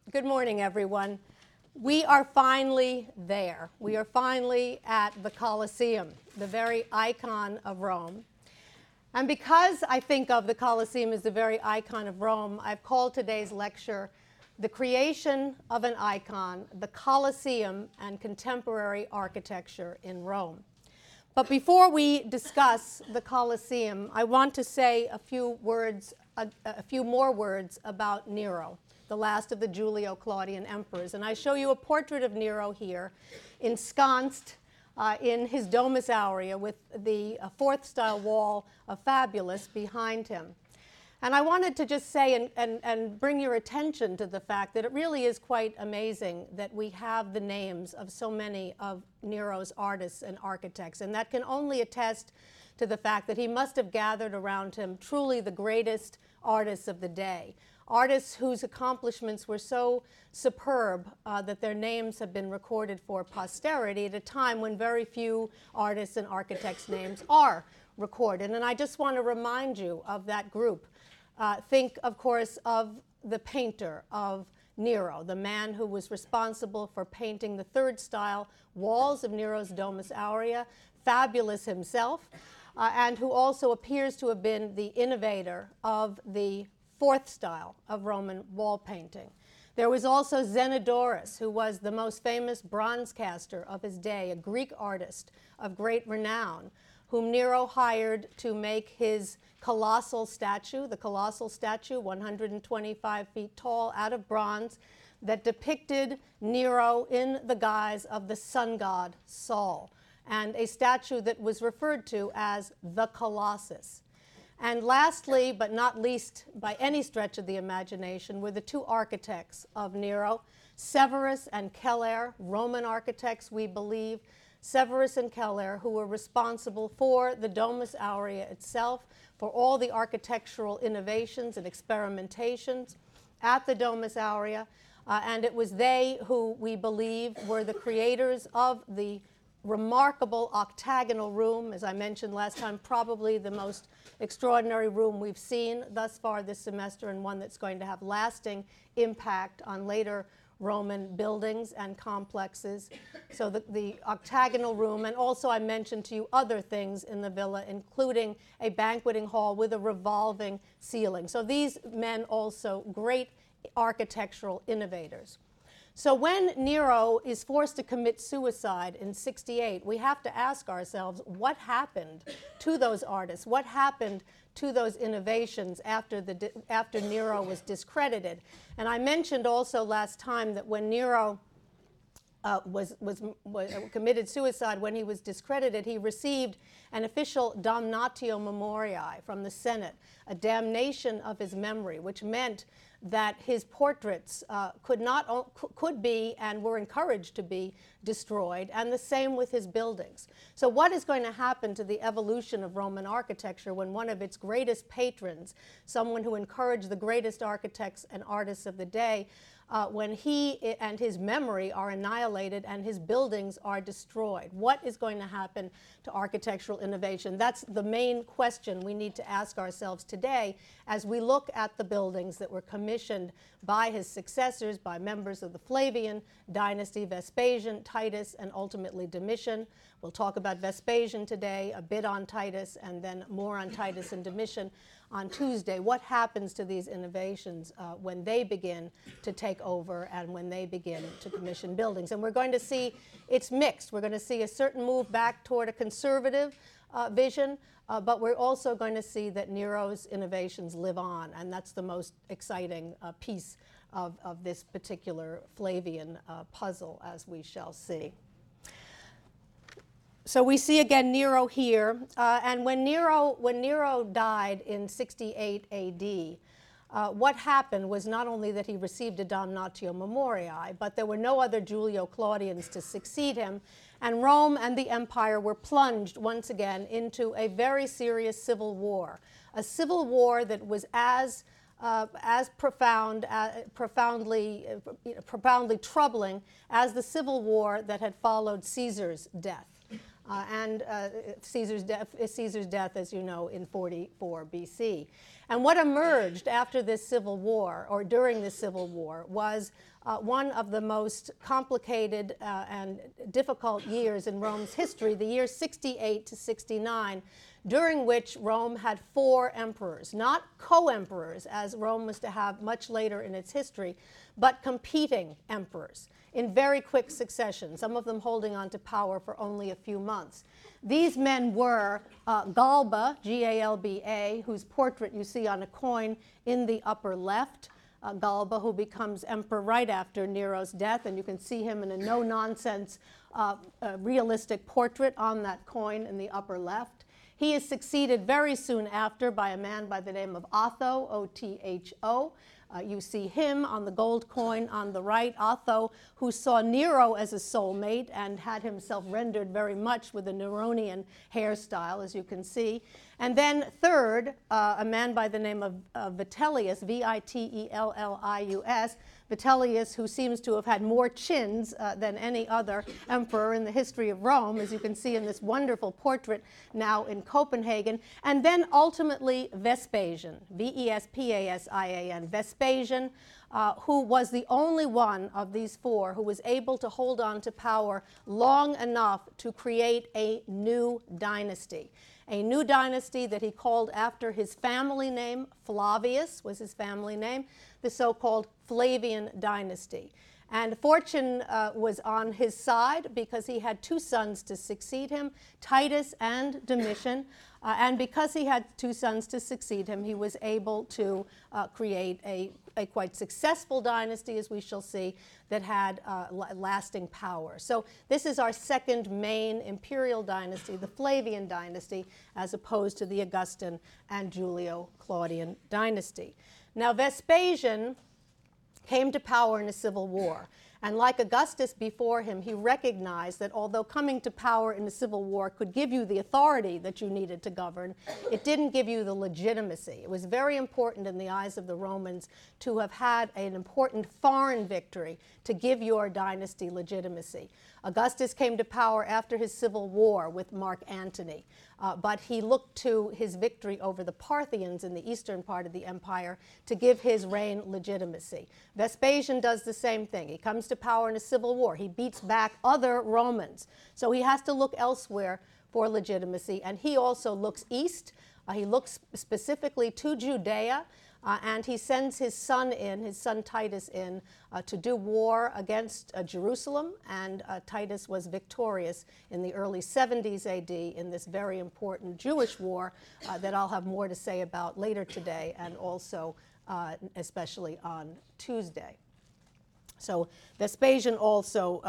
Good morning, everyone. We are finally there. We are finally at the Colosseum, the very icon of Rome. And because I think of the Colosseum as the very icon of Rome, I've called today's lecture "The Creation of an Icon, the Colosseum and Contemporary Architecture in Rome." But before we discuss the Colosseum, I want to say a few more words about Nero, the last of the Julio-Claudian emperors. And I show you a portrait of Nero here, ensconced in his Domus Aurea with the fourth-style wall of Fabulous behind him. And I wanted to just say and bring your attention to the fact that it really is quite amazing that we have the names of so many of Nero's artists and architects. And that can only attest to the fact that he must have gathered around him truly the greatest artists of the day. Artists whose accomplishments were so superb that their names have been recorded for posterity at a time when very few artists and architects' names are recorded. And I just want to remind you of that group. Think, of course, of the painter of Nero, the man who was responsible for painting the third-style walls of Nero's Domus Aurea, Fabulous himself, and who also appears to have been the innovator of the fourth style of Roman wall painting. There was also Zenodorus, who was the most famous bronze caster of his day, a Greek artist of great renown, whom Nero hired to make his colossal statue, the colossal statue, 125 feet tall, out of bronze, that depicted Nero in the guise of the sun god Sol, and a statue that was referred to as the Colossus. And lastly, but not least by any stretch of the imagination, were the two architects of Nero, Severus and Keller, Roman architects, we believe, Severus and Keller, who were responsible for the Domus Aurea itself, for all the architectural innovations and experimentations at the Domus Aurea, and it was they who, we believe, were the creators of the remarkable octagonal room, as I mentioned last time, probably the most extraordinary room we've seen thus far this semester, and one that's going to have lasting impact on later Roman buildings and complexes. So the octagonal room, and also I mentioned to you other things in the villa, including a banqueting hall with a revolving ceiling. So these men also great architectural innovators. So when Nero is forced to commit suicide in 68, we have to ask ourselves, what happened to those artists? What happened to those innovations after Nero was discredited? And I mentioned also last time that when Nero committed suicide, when he was discredited, he received an official damnatio memoriae from the Senate, a damnation of his memory, which meant that his portraits could be and were encouraged to be destroyed, and the same with his buildings. So what is going to happen to the evolution of Roman architecture when one of its greatest patrons, someone who encouraged the greatest architects and artists of the day, when he and his memory are annihilated and his buildings are destroyed? What is going to happen to architectural innovation? That's the main question we need to ask ourselves today as we look at the buildings that were commissioned by his successors, by members of the Flavian dynasty, Vespasian, Titus, and ultimately Domitian. We'll talk about Vespasian today, a bit on Titus, and then more on Titus and Domitian on Tuesday. What happens to these innovations when they begin to take over and when they begin to commission buildings? And we're going to see it's mixed. We're going to see a certain move back toward a conservative vision, but we're also going to see that Nero's innovations live on, and that's the most exciting piece of this particular Flavian puzzle, as we shall see. So we see again Nero here, and when Nero died in 68 AD, what happened was not only that he received a damnatio memoriae, but there were no other Julio-Claudians to succeed him, and Rome and the empire were plunged once again into a very serious civil war, a civil war that was as profoundly troubling as the civil war that had followed Caesar's death. Caesar's death, as you know, in 44 BC. And what emerged after this civil war, or during this civil war, was one of the most complicated and difficult years in Rome's history, the year 68 to 69, during which Rome had 4 emperors, not co-emperors, as Rome was to have much later in its history, but competing emperors in very quick succession, some of them holding on to power for only a few months. These men were Galba, G-A-L-B-A, whose portrait you see on a coin in the upper left, Galba, who becomes emperor right after Nero's death, and you can see him in a no-nonsense realistic portrait on that coin in the upper left. He is succeeded very soon after by a man by the name of Otho, O-T-H-O. You see him on the gold coin on the right, Otho, who saw Nero as a soulmate and had himself rendered very much with a Neronian hairstyle, as you can see. And then third, a man by the name of Vitellius, V-I-T-E-L-L-I-U-S, Vitellius, who seems to have had more chins than any other emperor in the history of Rome, as you can see in this wonderful portrait now in Copenhagen. And then ultimately Vespasian, V-E-S-P-A-S-I-A-N, Vespasian, who was the only one of these 4 who was able to hold on to power long enough to create a new dynasty. A new dynasty that he called after his family name. Flavius was his family name, the so-called Flavian dynasty. And fortune was on his side because he had 2 sons to succeed him, Titus and Domitian. And because he had 2 sons to succeed him, he was able to create a quite successful dynasty, as we shall see, that had lasting power. So this is our second main imperial dynasty, the Flavian dynasty, as opposed to the Augustan and Julio-Claudian dynasty. Now, Vespasian came to power in a civil war. And like Augustus before him, he recognized that although coming to power in a civil war could give you the authority that you needed to govern, it didn't give you the legitimacy. It was very important in the eyes of the Romans to have had an important foreign victory to give your dynasty legitimacy. Augustus came to power after his civil war with Mark Antony, but he looked to his victory over the Parthians in the eastern part of the empire to give his reign legitimacy. Vespasian does the same thing. He comes to power in a civil war. He beats back other Romans. So he has to look elsewhere for legitimacy, and he also looks east. He looks specifically to Judea, and he sends his son Titus in, to do war against Jerusalem, and Titus was victorious in the early 70s AD in this very important Jewish war that I'll have more to say about later today, and also especially on Tuesday. So Vespasian also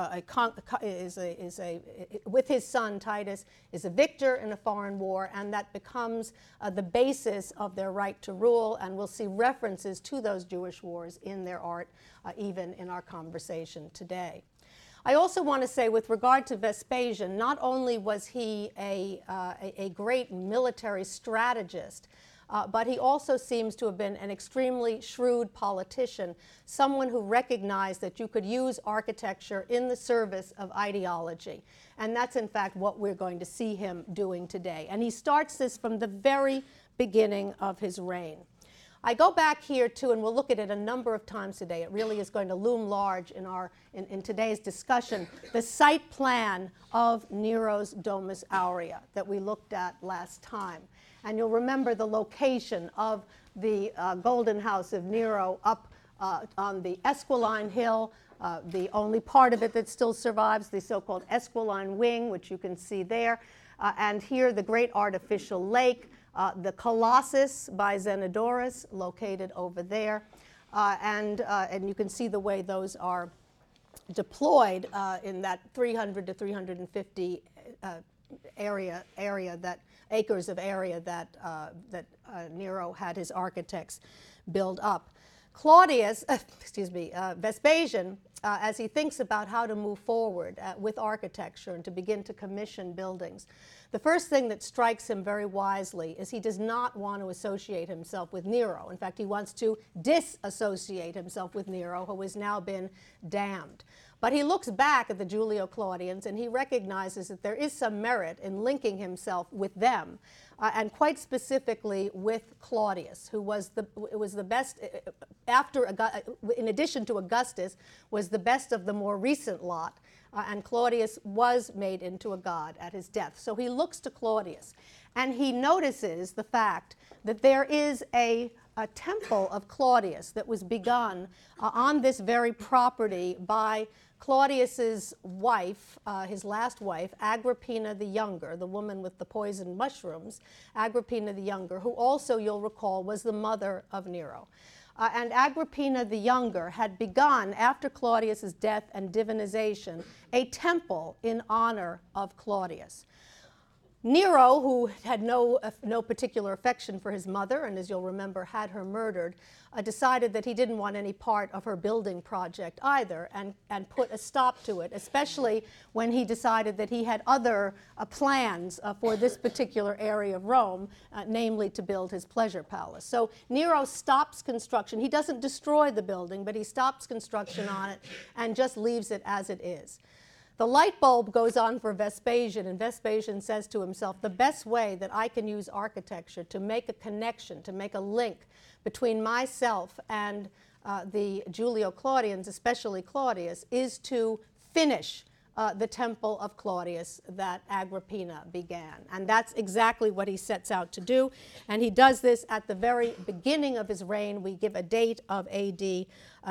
with his son Titus, is a victor in a foreign war, and that becomes the basis of their right to rule, and we'll see references to those Jewish wars in their art, even in our conversation today. I also want to say, with regard to Vespasian, not only was he a great military strategist, but he also seems to have been an extremely shrewd politician, someone who recognized that you could use architecture in the service of ideology. And that's, in fact, what we're going to see him doing today. And he starts this from the very beginning of his reign. I go back here too, and we'll look at it a number of times today. It really is going to loom large in today's discussion, the site plan of Nero's Domus Aurea that we looked at last time. And you'll remember the location of the Golden House of Nero up on the Esquiline Hill, the only part of it that still survives, the so-called Esquiline Wing, which you can see there. And here, the great artificial lake, the Colossus by Zenodorus, located over there. And you can see the way those are deployed in that 300 to 350 acres of area that Nero had his architects build up. Vespasian as he thinks about how to move forward with architecture and to begin to commission buildings. The first thing that strikes him very wisely is he does not want to associate himself with Nero. In fact, he wants to disassociate himself with Nero, who has now been damned. But he looks back at the Julio-Claudians and he recognizes that there is some merit in linking himself with them, and quite specifically with Claudius, who was the best, in addition to Augustus, was the best of the more recent lot. And Claudius was made into a god at his death. So he looks to Claudius, and he notices the fact that there is a temple of Claudius that was begun on this very property by Claudius's wife, his last wife, Agrippina the Younger, the woman with the poisoned mushrooms, Agrippina the Younger, who also, you'll recall, was the mother of Nero. And Agrippina the Younger had begun, after Claudius's death and divinization, a temple in honor of Claudius. Nero, who had no particular affection for his mother, and as you'll remember, had her murdered, decided that he didn't want any part of her building project either, and put a stop to it, especially when he decided that he had other plans for this particular area of Rome, namely to build his pleasure palace. So Nero stops construction. He doesn't destroy the building, but he stops construction on it and just leaves it as it is. The light bulb goes on for Vespasian, and Vespasian says to himself, the best way that I can use architecture to make a connection, to make a link between myself and the Julio-Claudians, especially Claudius, is to finish the temple of Claudius that Agrippina began. And that's exactly what he sets out to do. And he does this at the very beginning of his reign. We give a date of AD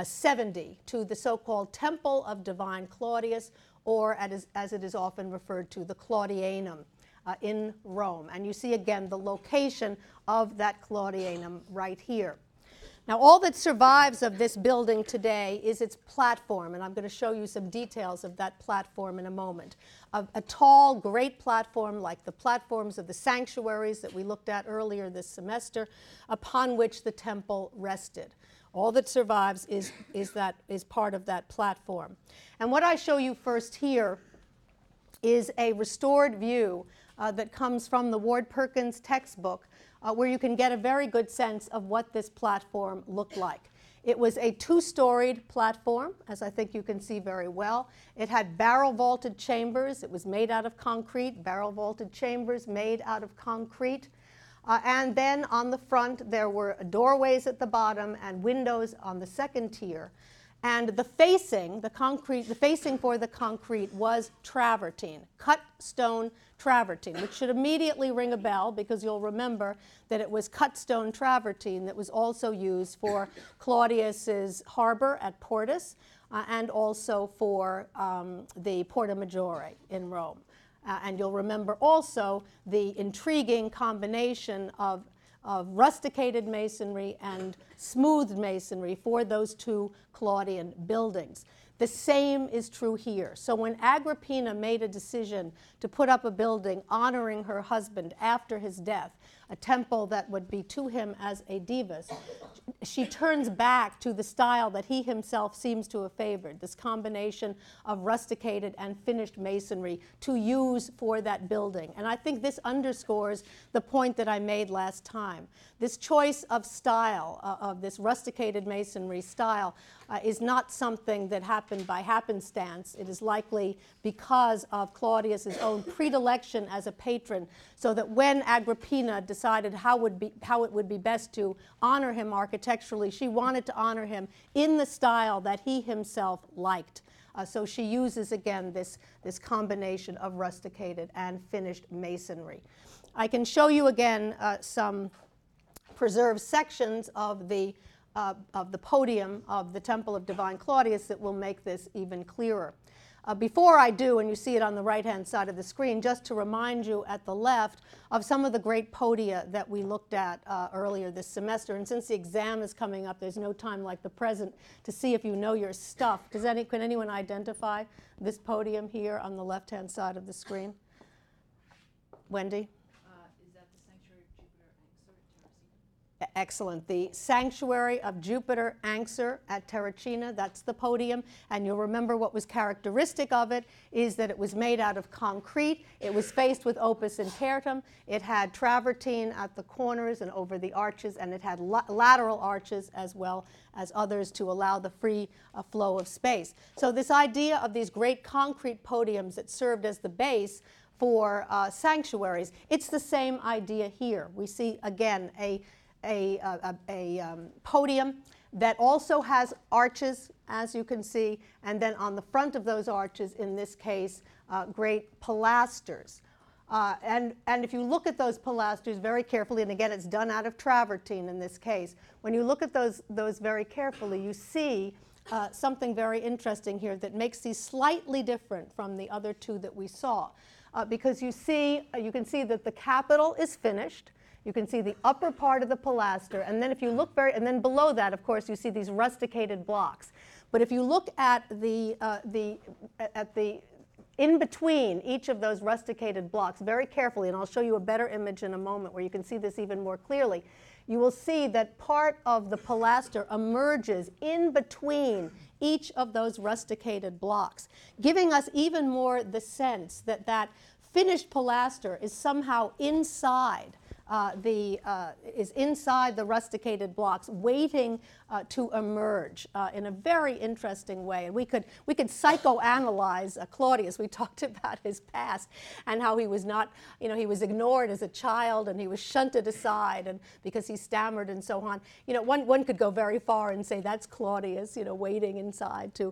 70 to the so-called Temple of Divine Claudius, or as it is often referred to, the Claudianum in Rome. And you see again the location of that Claudianum right here. Now, all that survives of this building today is its platform, and I'm going to show you some details of that platform in a moment. A tall, great platform like the platforms of the sanctuaries that we looked at earlier this semester, upon which the temple rested. All that survives is part of that platform. And what I show you first here is a restored view that comes from the Ward Perkins textbook, where you can get a very good sense of what this platform looked like. It was a two-storied platform, as I think you can see very well. It had barrel-vaulted chambers. It was made out of concrete, barrel-vaulted chambers made out of concrete. And then on the front, there were doorways at the bottom and windows on the second tier. And the facing for the concrete was travertine, cut stone travertine, which should immediately ring a bell because you'll remember that it was cut stone travertine that was also used for Claudius's harbor at Portus and also for the Porta Maggiore in Rome. And you'll remember also the intriguing combination of rusticated masonry and smoothed masonry for those two Claudian buildings. The same is true here. So when Agrippina made a decision to put up a building honoring her husband after his death, a temple that would be to him as a divus, she turns back to the style that he himself seems to have favored, this combination of rusticated and finished masonry to use for that building. And I think this underscores the point that I made last time. This choice of style, of this rusticated masonry style, is not something that happened by happenstance. It is likely because of Claudius's own predilection as a patron, so that when Agrippina decided how it would be best to honor him architecturally, she wanted to honor him in the style that he himself liked. So she uses, again, this combination of rusticated and finished masonry. I can show you again some preserved sections of the podium of the Temple of Divine Claudius that will make this even clearer. Before I do, and you see it on the right-hand side of the screen, just to remind you at the left of some of the great podia that we looked at earlier this semester. And since the exam is coming up, there's no time like the present to see if you know your stuff. Can anyone identify this podium here on the left-hand side of the screen? Wendy? Is that the Sanctuary of Jupiter and excellent. The Sanctuary of Jupiter Anxur at Terracina, that's the podium. And you'll remember what was characteristic of it is that it was made out of concrete. It was faced with opus intertum. It had travertine at the corners and over the arches, and it had lateral arches as well as others to allow the free flow of space. So this idea of these great concrete podiums that served as the base for sanctuaries, it's the same idea here. We see, again, a podium that also has arches, as you can see, and then on the front of those arches, in this case, great pilasters. And if you look at those pilasters very carefully, and again, it's done out of travertine in this case, when you look at those very carefully, you see something very interesting here that makes these slightly different from the other two that we saw. Because you can see that the capital is finished. You can see the upper part of the pilaster, and then if you look and then below that, of course, you see these rusticated blocks. But if you look at the in between each of those rusticated blocks very carefully, and I'll show you a better image in a moment where you can see this even more clearly, you will see that part of the pilaster emerges in between each of those rusticated blocks, giving us even more the sense that that finished pilaster is somehow inside inside the rusticated blocks, waiting to emerge in a very interesting way. And we could psychoanalyze Claudius. We talked about his past and how he was not, he was ignored as a child and he was shunted aside and because he stammered and so on. One could go very far and say that's Claudius, waiting inside to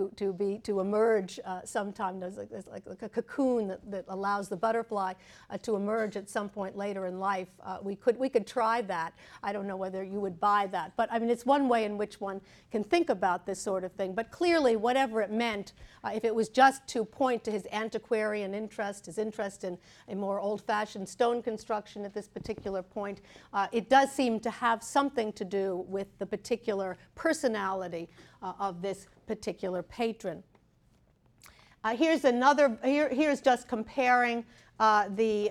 emerge sometime. There's like a cocoon that allows the butterfly to emerge at some point later in life. We could try that. I don't know whether you would buy that, but I mean it's one way in which one can think about this sort of thing. But clearly, whatever it meant, if it was just to point to his antiquarian interest, his interest in a more old-fashioned stone construction at this particular point, it does seem to have something to do with the particular personality of this particular patron. Here's just comparing the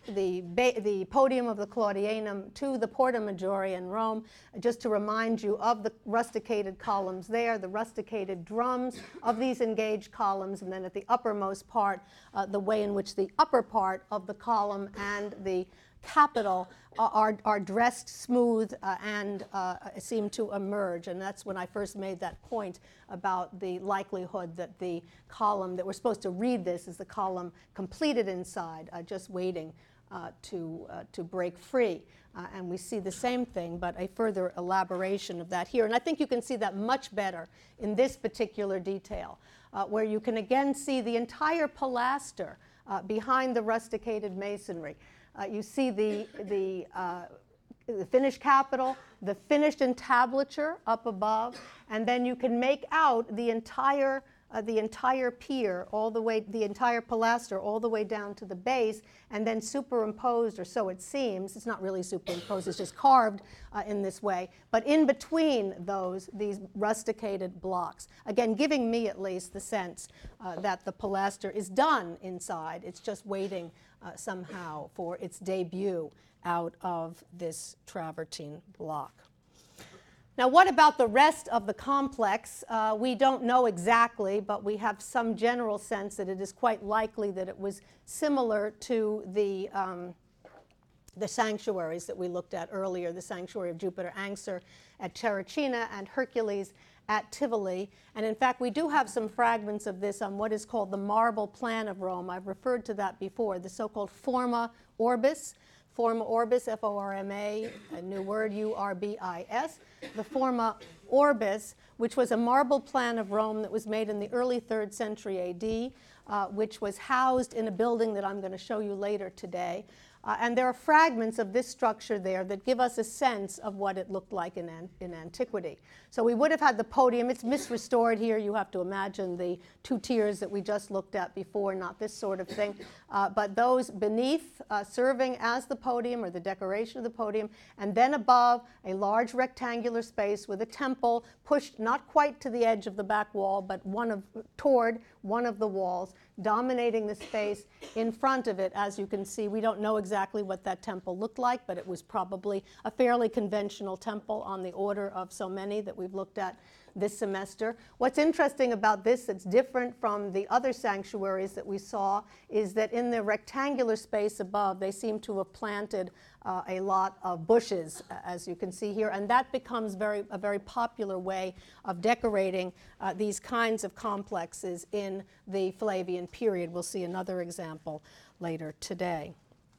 podium of the Claudianum to the Porta Maggiore in Rome, just to remind you of the rusticated columns there, the rusticated drums of these engaged columns, and then at the uppermost part, the way in which the upper part of the column and the capital are dressed smooth and seem to emerge. And that's when I first made that point about the likelihood that the column that we're supposed to read this is the column completed inside, just waiting to break free. And we see the same thing, but a further elaboration of that here. And I think you can see that much better in this particular detail, where you can again see the entire pilaster behind the rusticated masonry. You see the finished capital, the finished entablature up above, and then you can make out the entire pier, all the way, the entire pilaster, all the way down to the base, and then superimposed, or so it seems. It's not really superimposed; it's just carved in this way. But in between these rusticated blocks, again, giving me at least the sense that the pilaster is done inside. It's just waiting somehow for its debut out of this travertine block. Now, what about the rest of the complex? We don't know exactly, but we have some general sense that it is quite likely that it was similar to the sanctuaries that we looked at earlier, the Sanctuary of Jupiter Anxur at Terracina and Hercules at Tivoli. And in fact, we do have some fragments of this on what is called the marble plan of Rome. I've referred to that before, the so-called Forma Orbis. Forma Orbis, F-O-R-M-A, a new word, U-R-B-I-S. The Forma Orbis, which was a marble plan of Rome that was made in the early 3rd century A.D., which was housed in a building that I'm going to show you later today. And there are fragments of this structure there that give us a sense of what it looked like in antiquity. So we would have had the podium. It's misrestored here. You have to imagine the 2 tiers that we just looked at before, not this sort of thing. But those beneath serving as the podium or the decoration of the podium, and then above a large rectangular space with a temple pushed not quite to the edge of the back wall, but toward one of the walls, dominating the space. In front of it, as you can see, we don't know exactly what that temple looked like, but it was probably a fairly conventional temple on the order of so many that we've looked at this semester. What's interesting about this that's different from the other sanctuaries that we saw is that in the rectangular space above, they seem to have planted a lot of bushes, as you can see here, and that becomes a very popular way of decorating these kinds of complexes in the Flavian period. We'll see another example later today.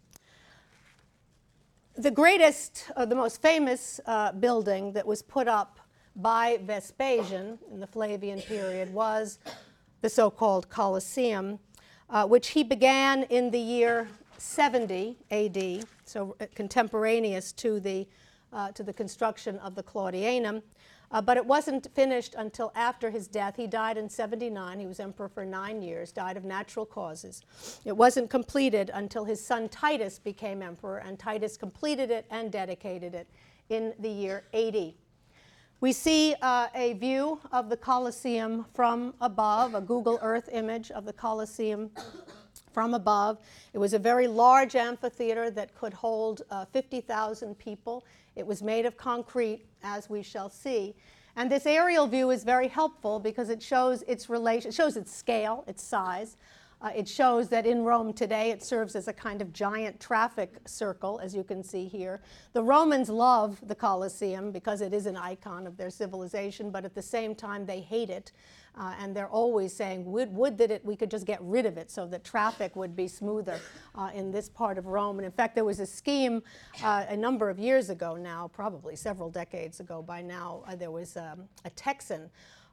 The greatest, the most famous building that was put up by Vespasian in the Flavian period was the so-called Colosseum, which he began in the year 70 AD, so contemporaneous to the construction of the Claudianum. But it wasn't finished until after his death. He died in 79. He was emperor for 9 years, died of natural causes. It wasn't completed until his son Titus became emperor, and Titus completed it and dedicated it in the year 80. We see a view of the Colosseum from above, a Google Earth image of the Colosseum from above. It was a very large amphitheater that could hold 50,000 people. It was made of concrete, as we shall see. And this aerial view is very helpful because it shows its relation, it shows its scale, its size. It shows that in Rome today it serves as a kind of giant traffic circle, as you can see here. The Romans love the Colosseum because it is an icon of their civilization, but at the same time they hate it. And they're always saying, would that we could just get rid of it so that traffic would be smoother in this part of Rome. And in fact, there was a scheme a number of years ago now, probably several decades ago by now, there was a Texan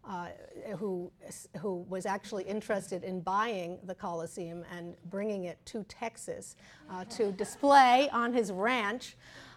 who was actually interested in buying the Colosseum and bringing it to Texas to display on his ranch.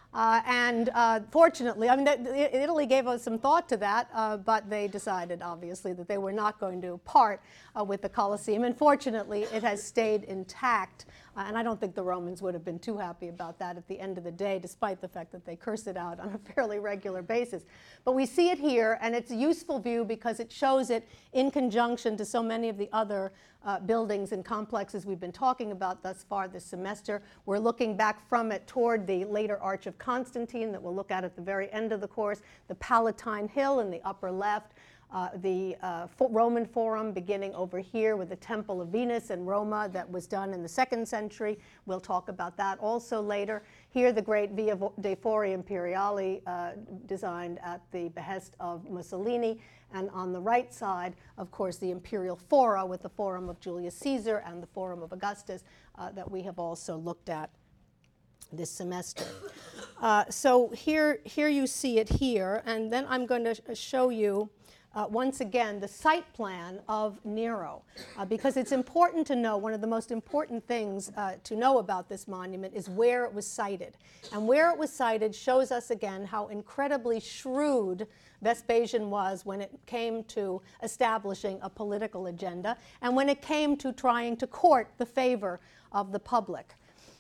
Fortunately, I mean, Italy gave us some thought to that, but they decided, obviously, that they were not going to part with the Colosseum. And fortunately, it has stayed intact. And I don't think the Romans would have been too happy about that at the end of the day, despite the fact that they curse it out on a fairly regular basis. But we see it here, and it's a useful view because it shows it in conjunction to so many of the other buildings and complexes we've been talking about thus far this semester. We're looking back from it toward the later Arch of Constantine that we'll look at the very end of the course, the Palatine Hill in the upper left, the Roman Forum beginning over here with the Temple of Venus in Roma that was done in the 2nd century. We'll talk about that also later. Here, the great Via dei Fori Imperiali designed at the behest of Mussolini. And on the right side, of course, the imperial fora with the Forum of Julius Caesar and the Forum of Augustus that we have also looked at this semester. So here you see it here, and then I'm going to show you once again the site plan of Nero, because it's important to know, one of the most important things to know about this monument is where it was sited. And where it was sited shows us again how incredibly shrewd Vespasian was when it came to establishing a political agenda and when it came to trying to court the favor of the public.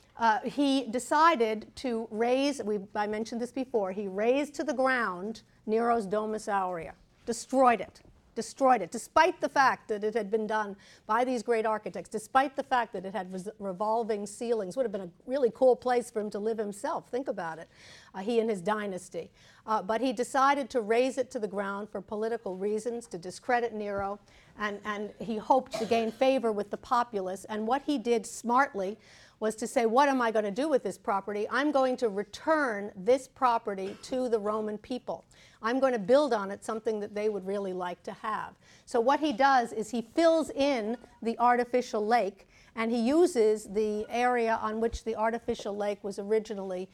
He decided to raise, I mentioned this before, he razed to the ground Nero's Domus Aurea. Destroyed it, despite the fact that it had been done by these great architects, despite the fact that it had revolving ceilings. Would have been a really cool place for him to live himself. Think about it, he and his dynasty. But he decided to raze it to the ground for political reasons, to discredit Nero, and he hoped to gain favor with the populace. And what he did smartly was to say, what am I going to do with this property? I'm going to return this property to the Roman people. I'm going to build on it something that they would really like to have. So what he does is he fills in the artificial lake, and he uses the area on which the artificial lake was originally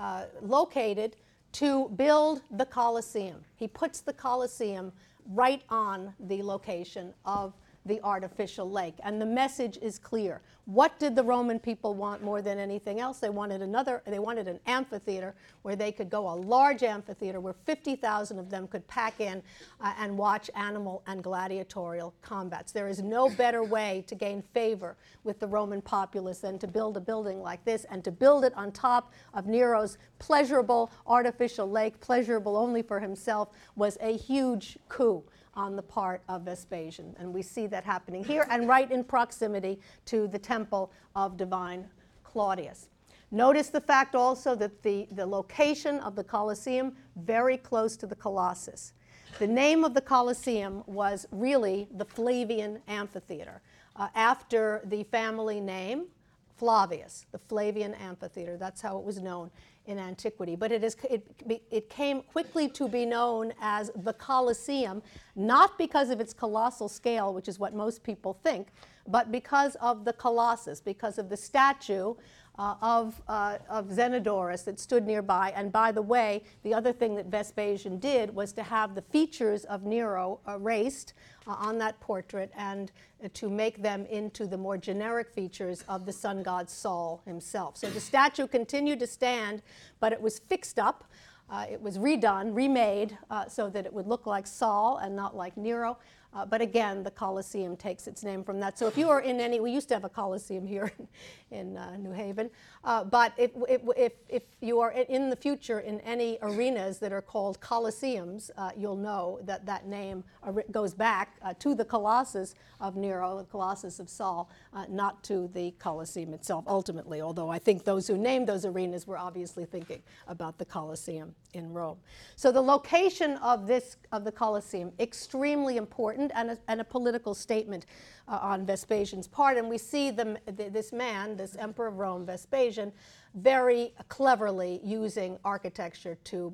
located to build the Colosseum. He puts the Colosseum right on the location of the artificial lake. And the message is clear. What did the Roman people want more than anything else? They wanted an amphitheater where they could go, a large amphitheater where 50,000 of them could pack in and watch animal and gladiatorial combats. There is no better way to gain favor with the Roman populace than to build a building like this, and to build it on top of Nero's pleasurable artificial lake, pleasurable only for himself, was a huge coup on the part of Vespasian. And we see that happening here and right in proximity to the temple of divine Claudius. Notice the fact also that the location of the Colosseum very close to the Colossus. The name of the Colosseum was really the Flavian Amphitheater, after the family name Flavius, the Flavian Amphitheater. That's how it was known in antiquity. But it came quickly to be known as the Colosseum, not because of its colossal scale, which is what most people think, but because of the Colossus, because of the statue of Zenodorus that stood nearby. And by the way, the other thing that Vespasian did was to have the features of Nero erased on that portrait and to make them into the more generic features of the sun god Sol himself. So the statue continued to stand, but it was fixed up. It was redone, remade, so that it would look like Sol and not like Nero. But again, the Colosseum takes its name from that. So if you are in any, we used to have a Colosseum here in New Haven, but if you are in the future in any arenas that are called Colosseums, you'll know that that name goes back to the Colossus of Nero, the Colossus of Sol, not to the Colosseum itself ultimately, although I think those who named those arenas were obviously thinking about the Colosseum in Rome. So the location of the Colosseum, extremely important, and a political statement on Vespasian's part. And we see this man, this emperor of Rome, Vespasian, very cleverly using architecture to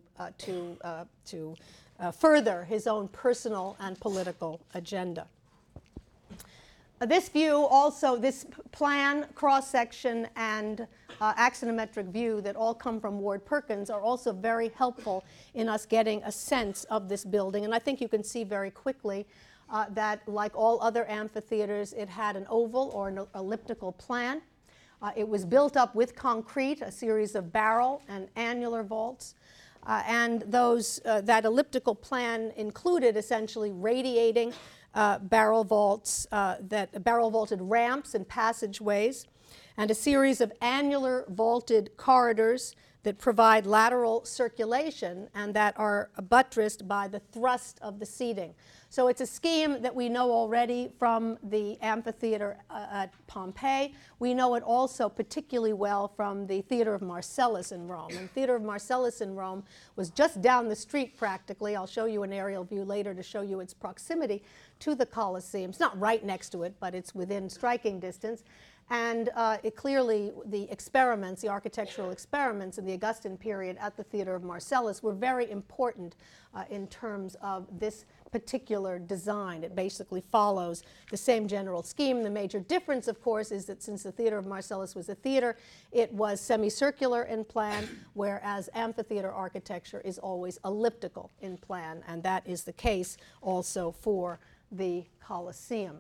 further his own personal and political agenda. This view also, this plan, cross-section, and axonometric view that all come from Ward Perkins are also very helpful in us getting a sense of this building. And I think you can see very quickly that, like all other amphitheaters, it had an oval or an elliptical plan. It was built up with concrete, a series of barrel and annular vaults. And that elliptical plan included essentially radiating barrel vaulted ramps and passageways, and a series of annular vaulted corridors that provide lateral circulation and that are buttressed by the thrust of the seating. So it's a scheme that we know already from the amphitheater at Pompeii. We know it also particularly well from the Theater of Marcellus in Rome. And the Theater of Marcellus in Rome was just down the street practically. I'll show you an aerial view later to show you its proximity to the Colosseum. It's not right next to it, but it's within striking distance. And clearly the experiments, the architectural experiments in the Augustan period at the Theater of Marcellus were very important in terms of this particular design. It basically follows the same general scheme. The major difference, of course, is that since the Theater of Marcellus was a theater, it was semicircular in plan, whereas amphitheater architecture is always elliptical in plan, and that is the case also for the Colosseum.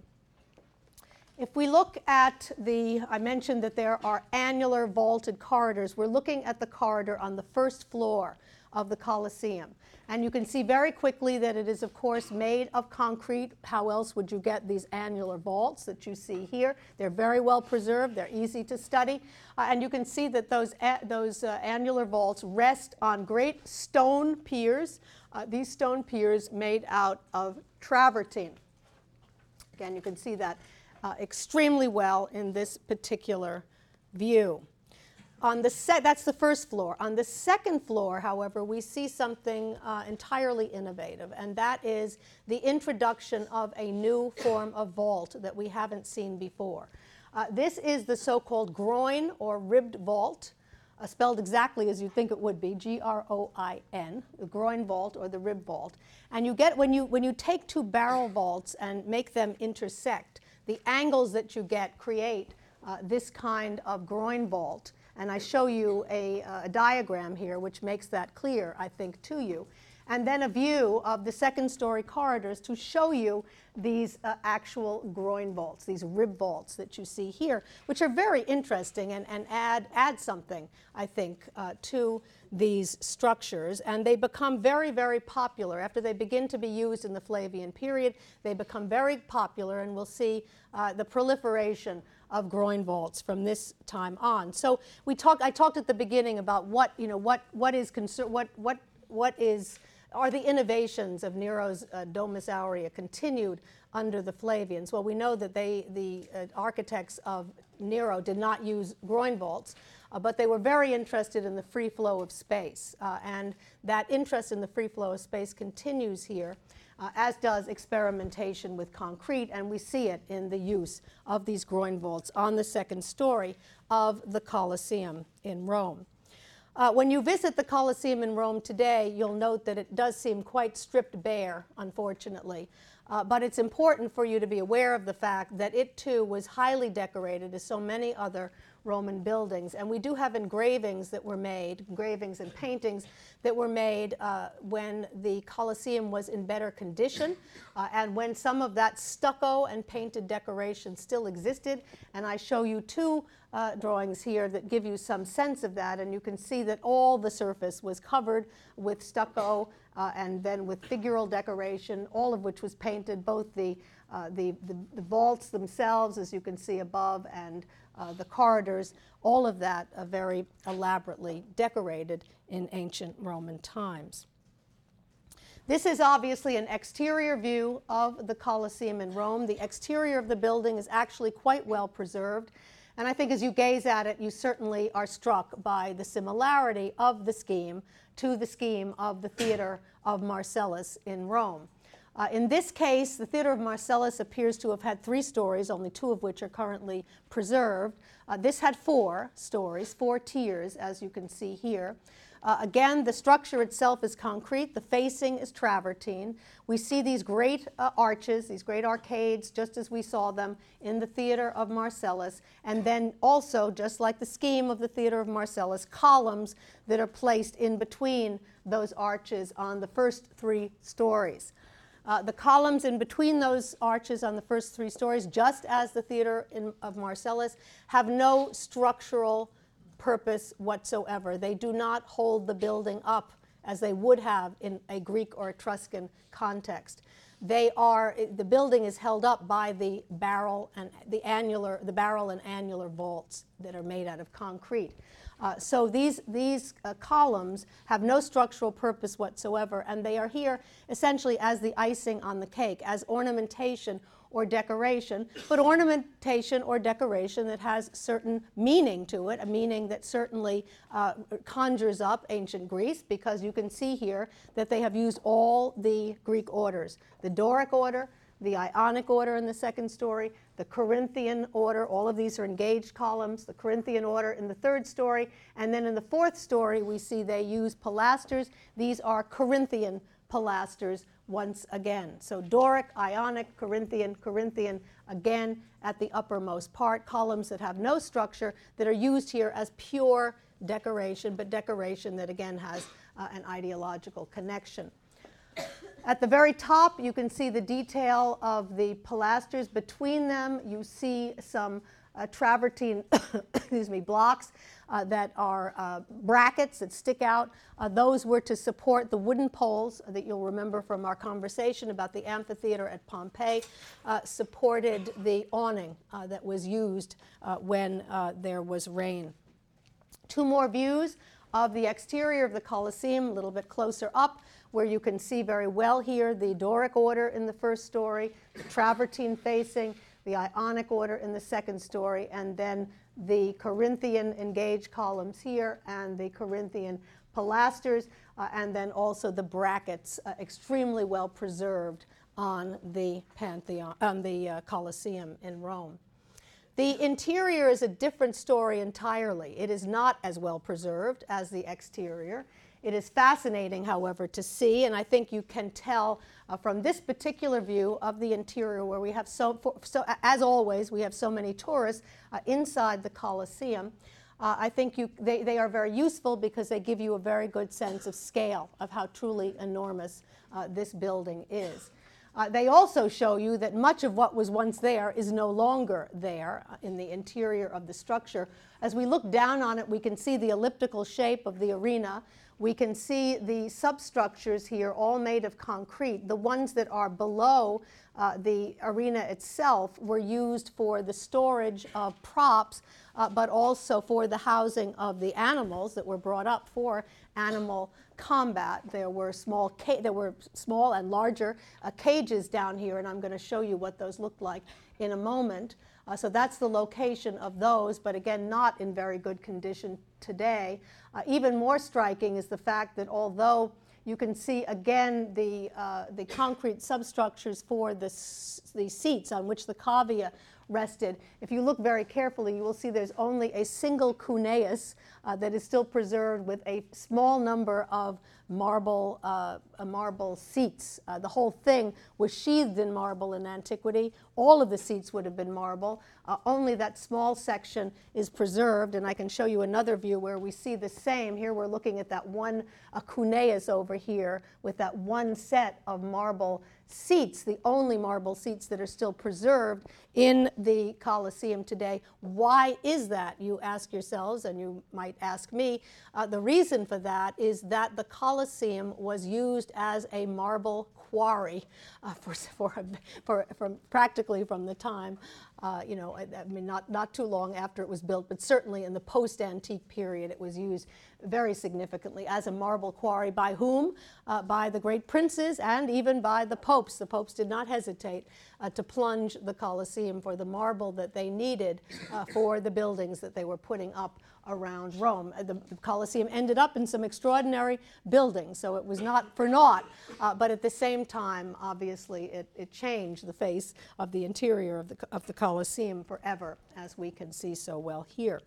If we look at I mentioned that there are annular vaulted corridors. We're looking at the corridor on the first floor of the Colosseum. And you can see very quickly that it is, of course, made of concrete. How else would you get these annular vaults that you see here? They're very well preserved. They're easy to study. And you can see that those annular vaults rest on great stone piers. These stone piers made out of travertine. Again, you can see that extremely well in this particular view. That's the first floor. On the second floor, however, we see something entirely innovative, and that is the introduction of a new form of vault that we haven't seen before. This is the so-called groin or ribbed vault, spelled exactly as you think it would be, G-R-O-I-N, the groin vault or the rib vault. And you get, when you take two barrel vaults and make them intersect, the angles that you get create this kind of groin vault. And I show you a diagram here which makes that clear, I think, to you. And then a view of the second-story corridors to show you these actual groin vaults, these rib vaults that you see here, which are very interesting and add something, I think, to these structures. And they become very, very popular. After they begin to be used in the Flavian period, they become very popular, and we'll see the proliferation of groin vaults from this time on. So I talked at the beginning about what is are the innovations of Nero's Domus Aurea continued under the Flavians? Well, we know that the architects of Nero did not use groin vaults, but they were very interested in the free flow of space. And that interest in the free flow of space continues here, as does experimentation with concrete, and we see it in the use of these groin vaults on the second story of the Colosseum in Rome. When you visit the Colosseum in Rome today, you'll note that it does seem quite stripped bare, unfortunately. But it's important for you to be aware of the fact that it too was highly decorated, as so many other Roman buildings. And we do have engravings that were made, engravings and paintings that were made when the Colosseum was in better condition and when some of that stucco and painted decoration still existed. And I show you two drawings here that give you some sense of that. And you can see that all the surface was covered with stucco and then with figural decoration, all of which was painted, both the vaults themselves, as you can see above, and the corridors, all of that very elaborately decorated in ancient Roman times. This is obviously an exterior view of the Colosseum in Rome. The exterior of the building is actually quite well preserved. And I think as you gaze at it, you certainly are struck by the similarity of the scheme to the scheme of the Theater of Marcellus in Rome. In this case, the Theater of Marcellus appears to have had 3 stories, only 2 of which are currently preserved. This had 4 stories, 4 tiers, as you can see here. Again, the structure itself is concrete. The facing is travertine. We see these great arches, these great arcades, just as we saw them in the Theater of Marcellus. And then also, just like the scheme of the Theater of Marcellus, columns that are placed in between those arches on the first 3 stories. The columns in between those arches on the first 3 stories, just as the Theater of Marcellus, have no structural purpose whatsoever. They do not hold the building up as they would have in a Greek or Etruscan context. The building is held up by the barrel and annular vaults that are made out of concrete. So these columns have no structural purpose whatsoever, and they are here essentially as the icing on the cake, as ornamentation or decoration, but ornamentation or decoration that has certain meaning to it, a meaning that certainly conjures up ancient Greece, because you can see here that they have used all the Greek orders, the Doric order, the Ionic order in the second story, the Corinthian order, all of these are engaged columns, the Corinthian order in the third story, and then in the fourth story we see they use pilasters. These are Corinthian pilasters once again. So Doric, Ionic, Corinthian again at the uppermost part, columns that have no structure that are used here as pure decoration, but decoration that again has an ideological connection. At the very top, you can see the detail of the pilasters. Between them, you see some travertine blocks that are brackets that stick out. Those were to support the wooden poles that you'll remember from our conversation about the amphitheater at Pompeii, supported the awning that was used when there was rain. 2 more views of the exterior of the Colosseum, a little bit closer up, where you can see very well here the Doric order in the first story, the travertine facing, the Ionic order in the second story, and then the Corinthian engaged columns here and the Corinthian pilasters, and then also the brackets extremely well preserved on the Pantheon, on the Colosseum in Rome. The interior is a different story entirely. It is not as well preserved as the exterior. It is fascinating, however, to see, and I think you can tell from this particular view of the interior, where we have as always, we have so many tourists inside the Colosseum. I think they are very useful because they give you a very good sense of scale of how truly enormous this building is. They also show you that much of what was once there is no longer there in the interior of the structure. As we look down on it, we can see the elliptical shape of the arena. We can see the substructures here all made of concrete. The ones that are below the arena itself were used for the storage of props, but also for the housing of the animals that were brought up for animal combat. There were small and larger cages down here, and I'm going to show you what those looked like in a moment. So that's the location of those, but again, not in very good condition today. Even more striking is the fact that although you can see again the concrete substructures for the seats on which the cavia rested. If you look very carefully, you will see there's only a single cuneus that is still preserved with a small number of marble seats. The whole thing was sheathed in marble in antiquity. All of the seats would have been marble. Only that small section is preserved, and I can show you another view where we see the same. Here we're looking at that one cuneus over here with that one set of marble seats, the only marble seats that are still preserved in the Colosseum today. Why is that, you ask yourselves, and you might ask me. The reason for that is that the Colosseum was used as a marble quarry practically from the time, I mean, not too long after it was built, but certainly in the post-antique period, it was used very significantly as a marble quarry. By whom? By the great princes and even by the popes. The popes did not hesitate to plunge the Colosseum for the marble that they needed for the buildings that they were putting up around Rome. The Colosseum ended up in some extraordinary buildings, so it was not for naught, but at the same time, obviously, it changed the face of the interior of the Colosseum forever, as we can see so well here.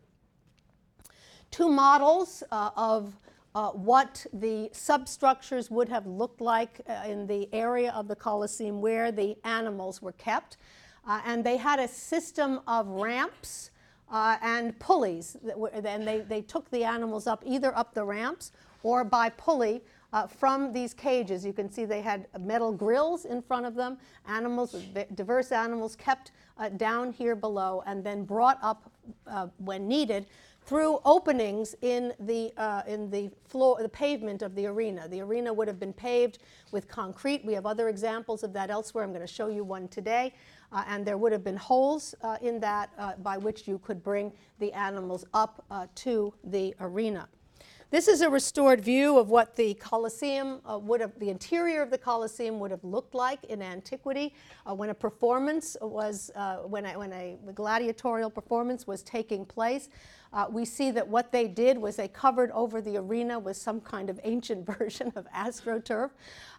Two models of what the substructures would have looked like in the area of the Colosseum where the animals were kept, and they had a system of ramps and pulleys, and they took the animals up either up the ramps or by pulley from these cages. You can see they had metal grills in front of them, diverse animals kept down here below and then brought up when needed through openings in the floor, the pavement of the arena. The arena would have been paved with concrete. We have other examples of that elsewhere. I'm going to show you one today. And there would have been holes in that by which you could bring the animals up to the arena. This is a restored view of what the Colosseum the interior of the Colosseum would have looked like in antiquity when a performance was, when a gladiatorial performance was taking place. We see that what they did was they covered over the arena with some kind of ancient version of AstroTurf.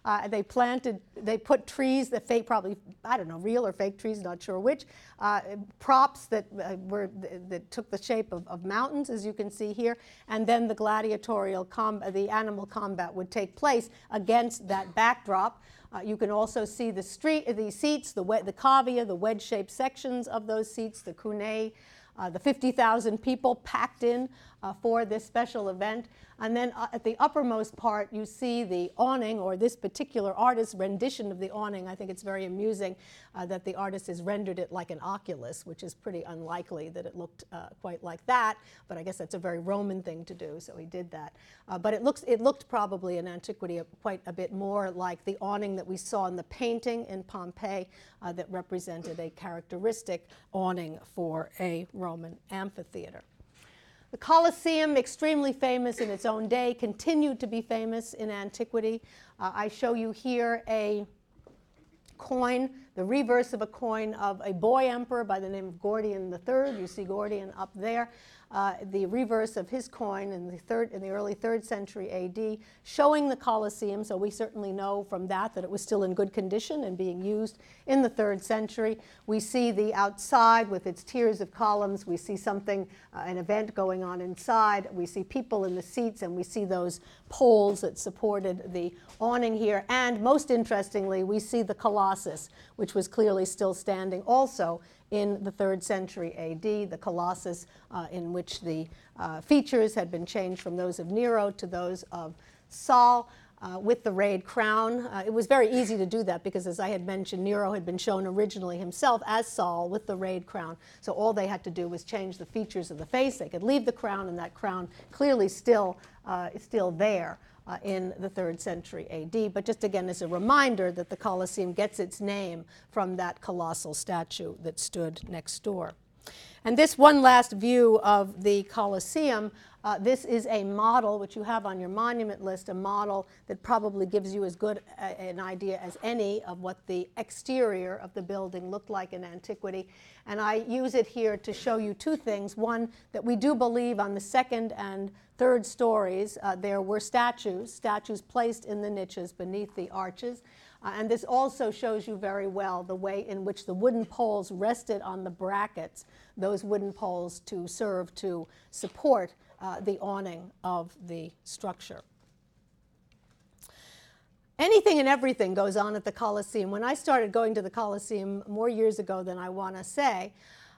They put trees that probably, I don't know, real or fake trees, not sure which, props that took the shape of mountains, as you can see here, and then the the animal combat would take place against that backdrop. You can also see the seats, the cavia, the wedge-shaped sections of those seats, the cunei, the 50,000 people packed in for this special event. And then at the uppermost part, you see the awning, or this particular artist's rendition of the awning. I think it's very amusing that the artist has rendered it like an oculus, which is pretty unlikely that it looked quite like that. But I guess that's a very Roman thing to do, so he did that. But it looked probably in antiquity quite a bit more like the awning that we saw in the painting in Pompeii that represented a characteristic awning for a Roman amphitheater. The Colosseum, extremely famous in its own day, continued to be famous in antiquity. I show you here a coin, the reverse of a coin of a boy emperor by the name of Gordian III. You see Gordian up there. The reverse of his coin in the early 3rd century AD, showing the Colosseum, so we certainly know from that it was still in good condition and being used in the 3rd century. We see the outside with its tiers of columns. We see something, an event going on inside. We see people in the seats, and we see those poles that supported the awning here. And most interestingly, we see the Colossus, which was clearly still standing also in the 3rd century AD, the Colossus in which the features had been changed from those of Nero to those of Saul with the rayed crown. It was very easy to do that because, as I had mentioned, Nero had been shown originally himself as Saul with the rayed crown. So all they had to do was change the features of the face. They could leave the crown, and that crown clearly is still there. in the 3rd century AD. But just again as a reminder that the Colosseum gets its name from that colossal statue that stood next door. And this one last view of the Colosseum, this is a model which you have on your monument list, a model that probably gives you as good an idea as any of what the exterior of the building looked like in antiquity. And I use it here to show you two things. One, that we do believe on the 2nd and 3rd stories there were statues placed in the niches beneath the arches. And this also shows you very well the way in which the wooden poles rested on the brackets, those wooden poles to serve to support the awning of the structure. Anything and everything goes on at the Colosseum. When I started going to the Colosseum more years ago than I want to say,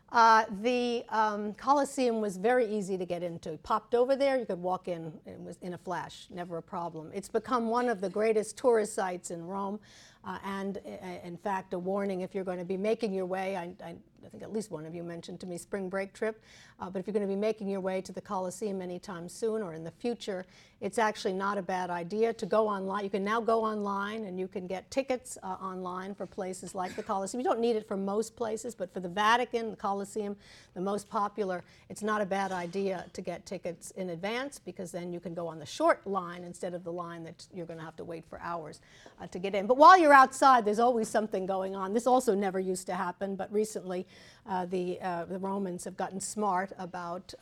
the Colosseum was very easy to get into. Popped over there, you could walk in. It was in a flash, never a problem. It's become one of the greatest tourist sites in Rome, and in fact, a warning if you're going to be making your way. I think at least one of you mentioned to me spring break trip, but if you're going to be making your way to the Colosseum anytime soon or in the future, it's actually not a bad idea to go online. You can now go online and you can get tickets online for places like the Colosseum. You don't need it for most places, but for the Vatican, the Colosseum, the most popular, it's not a bad idea to get tickets in advance, because then you can go on the short line instead of the line that you're going to have to wait for hours to get in. But while you're outside, there's always something going on. This also never used to happen, but recently the Romans have gotten smart about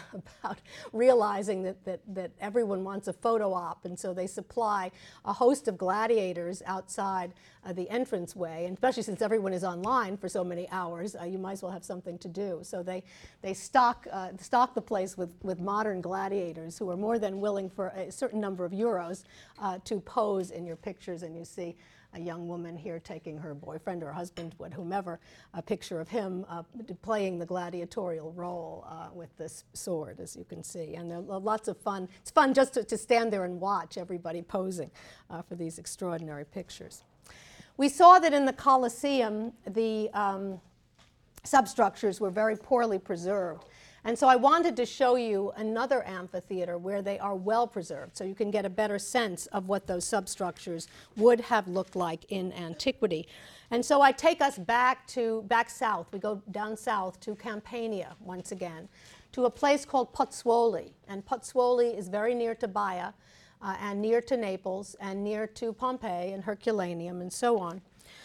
realizing that everyone wants a photo op, and so they supply a host of gladiators outside the entranceway, and especially since everyone is online for so many hours, you might as well have something to do. So they stock the place with modern gladiators who are more than willing for a certain number of euros to pose in your pictures, and you see a young woman here taking her boyfriend or husband, whomever, a picture of him playing the gladiatorial role with this sword, as you can see. And there are lots of fun. It's fun just to stand there and watch everybody posing for these extraordinary pictures. We saw that in the Colosseum, the substructures were very poorly preserved. And so I wanted to show you another amphitheater where they are well preserved, so you can get a better sense of what those substructures would have looked like in antiquity. And so I take us back south. We go down south to Campania once again, to a place called Pozzuoli. And Pozzuoli is very near to Baia, and near to Naples, and near to Pompeii and Herculaneum, and so on.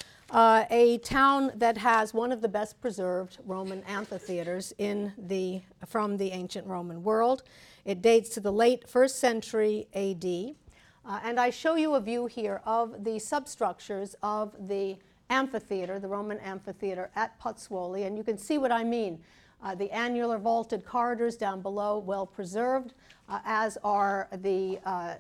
A town that has one of the best preserved Roman amphitheaters from the ancient Roman world. It dates to the late 1st century AD. And I show you a view here of the substructures of the amphitheater, the Roman amphitheater at Pozzuoli, and you can see what I mean. The annular vaulted corridors down below, well preserved, as are the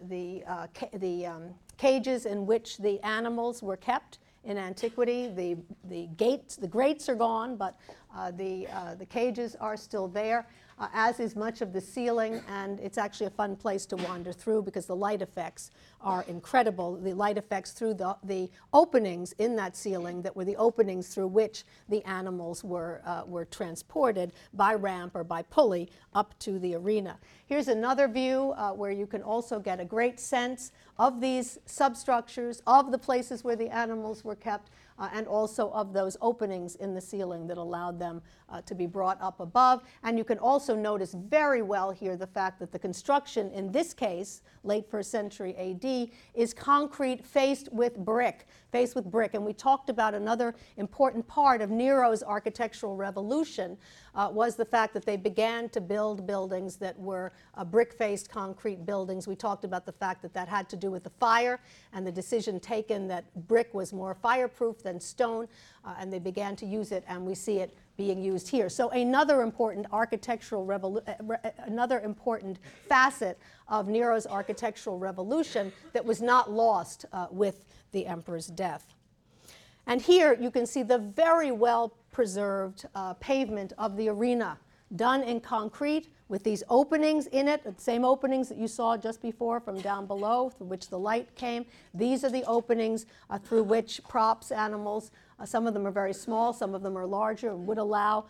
cages in which the animals were kept in antiquity. The grates are gone, but the cages are still there, as is much of the ceiling, and it's actually a fun place to wander through because the light effects are incredible. The light effects through the openings in that ceiling that were the openings through which the animals were transported by ramp or by pulley up to the arena. Here's another view where you can also get a great sense of these substructures, of the places where the animals were kept, and also of those openings in the ceiling that allowed them to be brought up above. And you can also notice very well here the fact that the construction in this case, late 1st century AD, is concrete faced with brick. And we talked about another important part of Nero's architectural revolution was the fact that they began to build buildings that were brick-faced concrete buildings. We talked about the fact that that had to do with the fire and the decision taken that brick was more fireproof than stone, and they began to use it, and we see it being used here. So another important another important facet of Nero's architectural revolution that was not lost with the emperor's death. And here you can see the very well preserved pavement of the arena, done in concrete with these openings in it, the same openings that you saw just before from down below, through which the light came. These are the openings through which props, animals Some of them are very small, some of them are larger, and would allow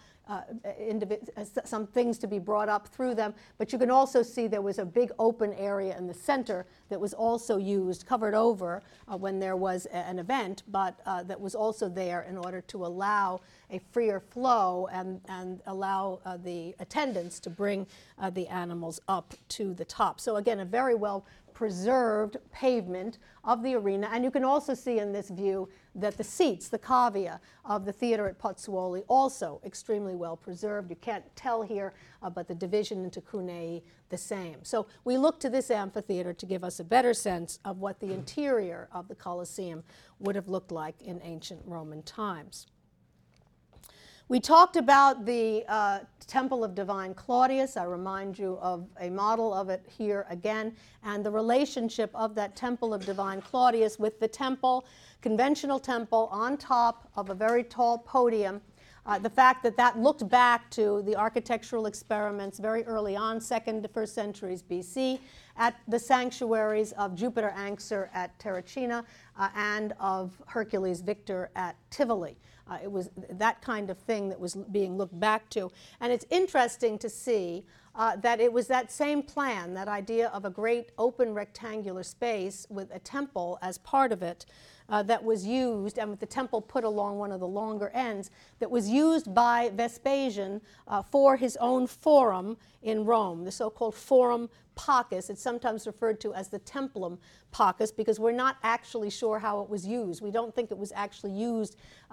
some things to be brought up through them. But you can also see there was a big open area in the center that was also used, covered over when there was an event, but that was also there in order to allow a freer flow and allow the attendants to bring the animals up to the top. So again, a very well preserved pavement of the arena. And you can also see in this view that the seats, the cavia of the theater at Pozzuoli, also extremely well preserved. You can't tell here, but the division into cunei, the same. So we look to this amphitheater to give us a better sense of what the interior of the Colosseum would have looked like in ancient Roman times. We talked about the Temple of Divine Claudius. I remind you of a model of it here again, and the relationship of that Temple of Divine Claudius with the temple, conventional temple, on top of a very tall podium. The fact that that looked back to the architectural experiments very early on, 2nd to 1st centuries BC, at the sanctuaries of Jupiter Anxur at Terracina and of Hercules Victor at Tivoli. It was that kind of thing that was being looked back to. And it's interesting to see that it was that same plan, that idea of a great open rectangular space with a temple as part of it, that was used, and with the temple put along one of the longer ends, that was used by Vespasian for his own forum in Rome, the so-called Forum Pacus. It's sometimes referred to as the Templum Pacus because we're not actually sure how it was used. We don't think it was actually used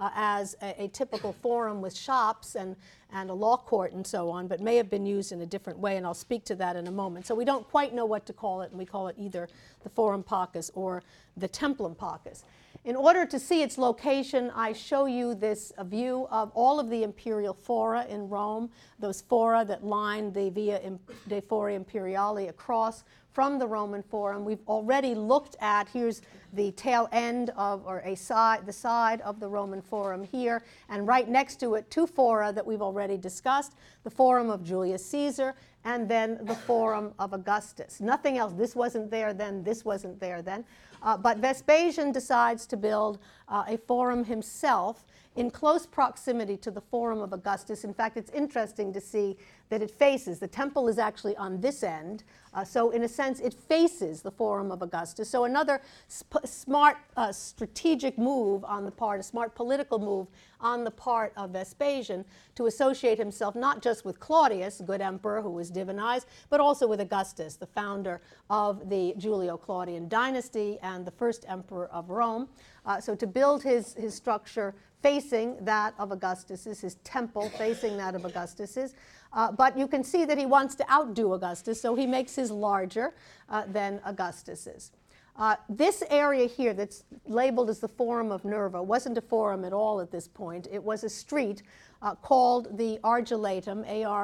as a typical forum with shops and a law court and so on, but may have been used in a different way, and I'll speak to that in a moment. So we don't quite know what to call it, and we call it either the Forum Pacus or the Templum Pacus. In order to see its location, I show you this view of all of the imperial fora in Rome, those fora that line the Via dei Fori Imperiali across from the Roman Forum. We've already looked at, here's the tail end of, or the side of the Roman Forum here, and right next to it, two fora that we've already discussed, the Forum of Julius Caesar, and then the Forum of Augustus. Nothing else. This wasn't there then, this wasn't there then. But Vespasian decides to build a forum himself in close proximity to the Forum of Augustus. In fact, it's interesting to see that it faces, the temple is actually on this end, so in a sense it faces the Forum of Augustus. So another smart strategic move on the part, a smart political move on the part of Vespasian to associate himself not just with Claudius, good emperor who was divinized, but also with Augustus, the founder of the Julio-Claudian dynasty and the first emperor of Rome. So to build his structure facing that of Augustus's, his temple facing that of Augustus's. But you can see that he wants to outdo Augustus, so he makes his larger than Augustus's. This area here that's labeled as the Forum of Nerva wasn't a forum at all at this point. It was a street called the Argiletum,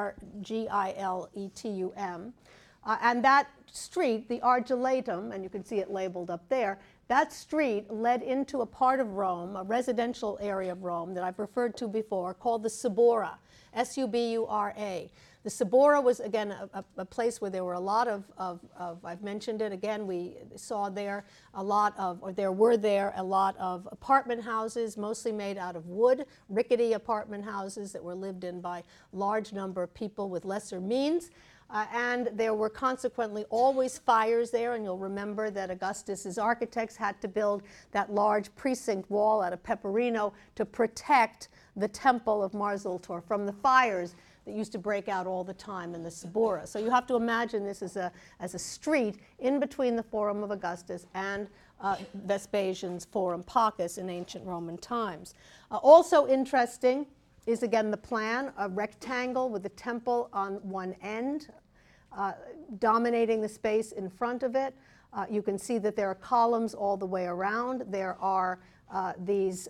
A-R-G-I-L-E-T-U-M. And that street, the Argiletum, and you can see it labeled up there, that street led into a part of Rome, a residential area of Rome that I've referred to before, called the Subura, S-U-B-U-R-A. The Subura was, again, a place where there were a lot of I've mentioned it again, we saw there a lot of, or there were there a lot of apartment houses, mostly made out of wood, rickety apartment houses that were lived in by large number of people with lesser means. And there were consequently always fires there, and you'll remember that Augustus's architects had to build that large precinct wall out of Peperino to protect the temple of Mars Ultor from the fires that used to break out all the time in the Subura. So you have to imagine this as a street in between the Forum of Augustus and Vespasian's Forum Pacus in ancient Roman times. Also interesting is again the plan, a rectangle with the temple on one end, dominating the space in front of it. You can see that there are columns all the way around. There are these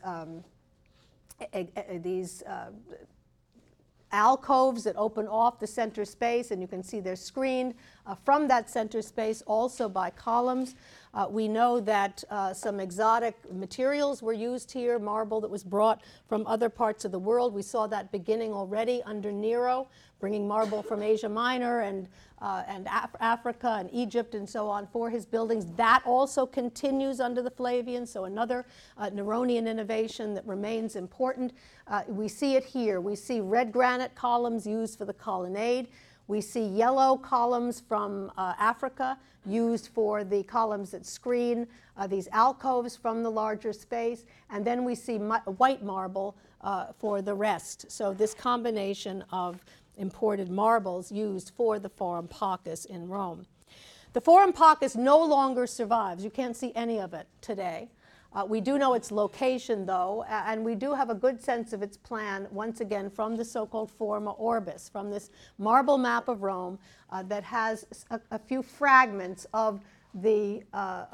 alcoves that open off the center space, and you can see they're screened from that center space also by columns. We know that some exotic materials were used here, marble that was brought from other parts of the world. We saw that beginning already under Nero, bringing marble from Asia Minor and Africa and Egypt and so on for his buildings. That also continues under the Flavians, so another Neronian innovation that remains important. We see it here. We see red granite columns used for the colonnade. We see yellow columns from Africa used for the columns that screen these alcoves from the larger space. And then we see white marble for the rest. So this combination of imported marbles used for the Forum Paucis in Rome. The Forum Paucis no longer survives. You can't see any of it today. We do know its location, though, and we do have a good sense of its plan, once again, from the so-called Forma Orbis, from this marble map of Rome that has a few fragments of the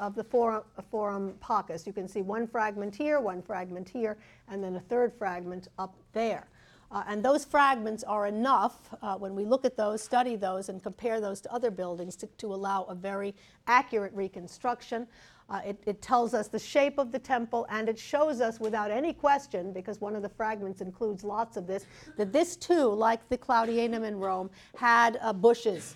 Forum Paucis. You can see one fragment here, and then a third fragment up there. And those fragments are enough, when we look at those, study those, and compare those to other buildings to allow a very accurate reconstruction. It tells us the shape of the temple, and it shows us without any question, because one of the fragments includes lots of this, that this too, like the Claudianum in Rome, had bushes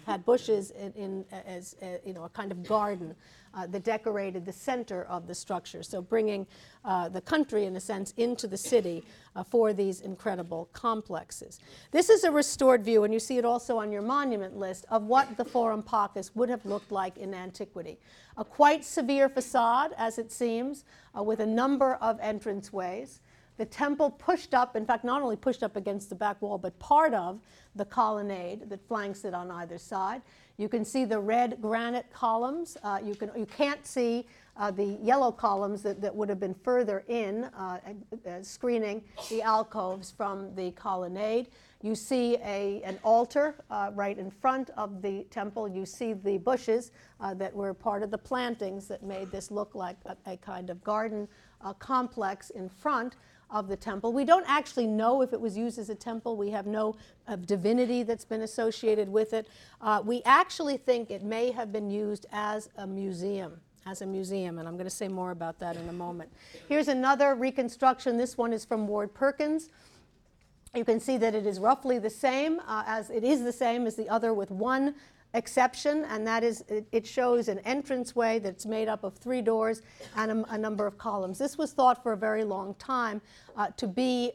in as a kind of garden that decorated the center of the structure. So bringing the country, in a sense, into the city for these incredible complexes. This is a restored view, and you see it also on your monument list, of what the Forum Paucis would have looked like in antiquity. A quite severe facade, as it seems, with a number of entranceways. The temple pushed up, in fact, not only pushed up against the back wall, but part of the colonnade that flanks it on either side. You can see the red granite columns. You can't see the yellow columns that would have been further in, screening the alcoves from the colonnade. You see an altar right in front of the temple. You see the bushes that were part of the plantings that made this look like a kind of garden complex in front of the temple. We don't actually know if it was used as a temple. We have no divinity that's been associated with it. We actually think it may have been used as a museum, and I'm going to say more about that in a moment. Here's another reconstruction. This one is from Ward Perkins. You can see that it is roughly the same as the other, with one exception, and that is it shows an entranceway that's made up of 3 doors and a number of columns. This was thought for a very long time to be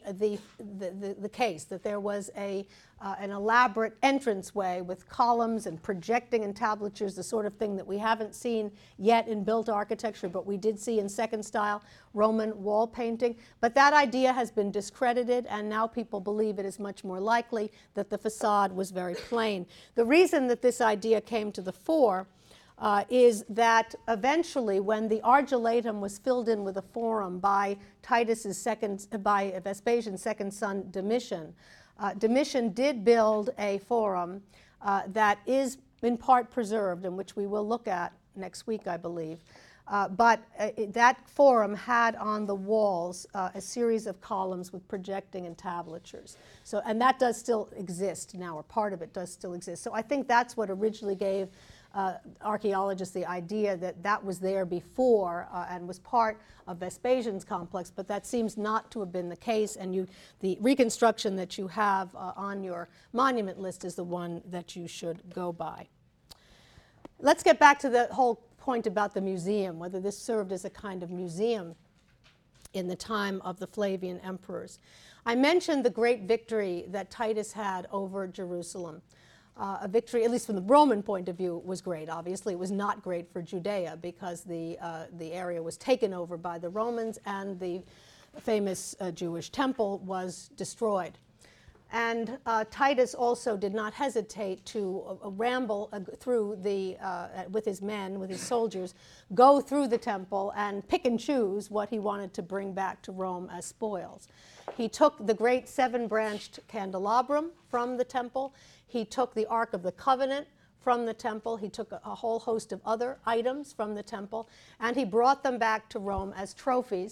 the case, that there was an elaborate entranceway with columns and projecting entablatures, the sort of thing that we haven't seen yet in built architecture, but we did see in second style Roman wall painting. But that idea has been discredited, and now people believe it is much more likely that the facade was very plain. The reason that this idea came to the fore is that eventually, when the Argulatum was filled in with a forum by Vespasian's second son, Domitian, Domitian did build a forum that is in part preserved, and which we will look at next week, I believe. But that forum had on the walls a series of columns with projecting entablatures. So, and that does still exist now, or part of it does still exist. So I think that's what originally gave archaeologists the idea that that was there before and was part of Vespasian's complex, but that seems not to have been the case, and the reconstruction that you have on your monument list is the one that you should go by. Let's get back to the whole point about the museum, whether this served as a kind of museum in the time of the Flavian emperors. I mentioned the great victory that Titus had over Jerusalem. A victory, at least from the Roman point of view, was great. Obviously, it was not great for Judea because the area was taken over by the Romans, and the famous Jewish temple was destroyed. And Titus also did not hesitate to ramble through with his men, with his soldiers, go through the temple and pick and choose what he wanted to bring back to Rome as spoils. He took the great 7-branched candelabrum from the temple. He took the Ark of the Covenant from the temple. He took a whole host of other items from the temple, and he brought them back to Rome as trophies.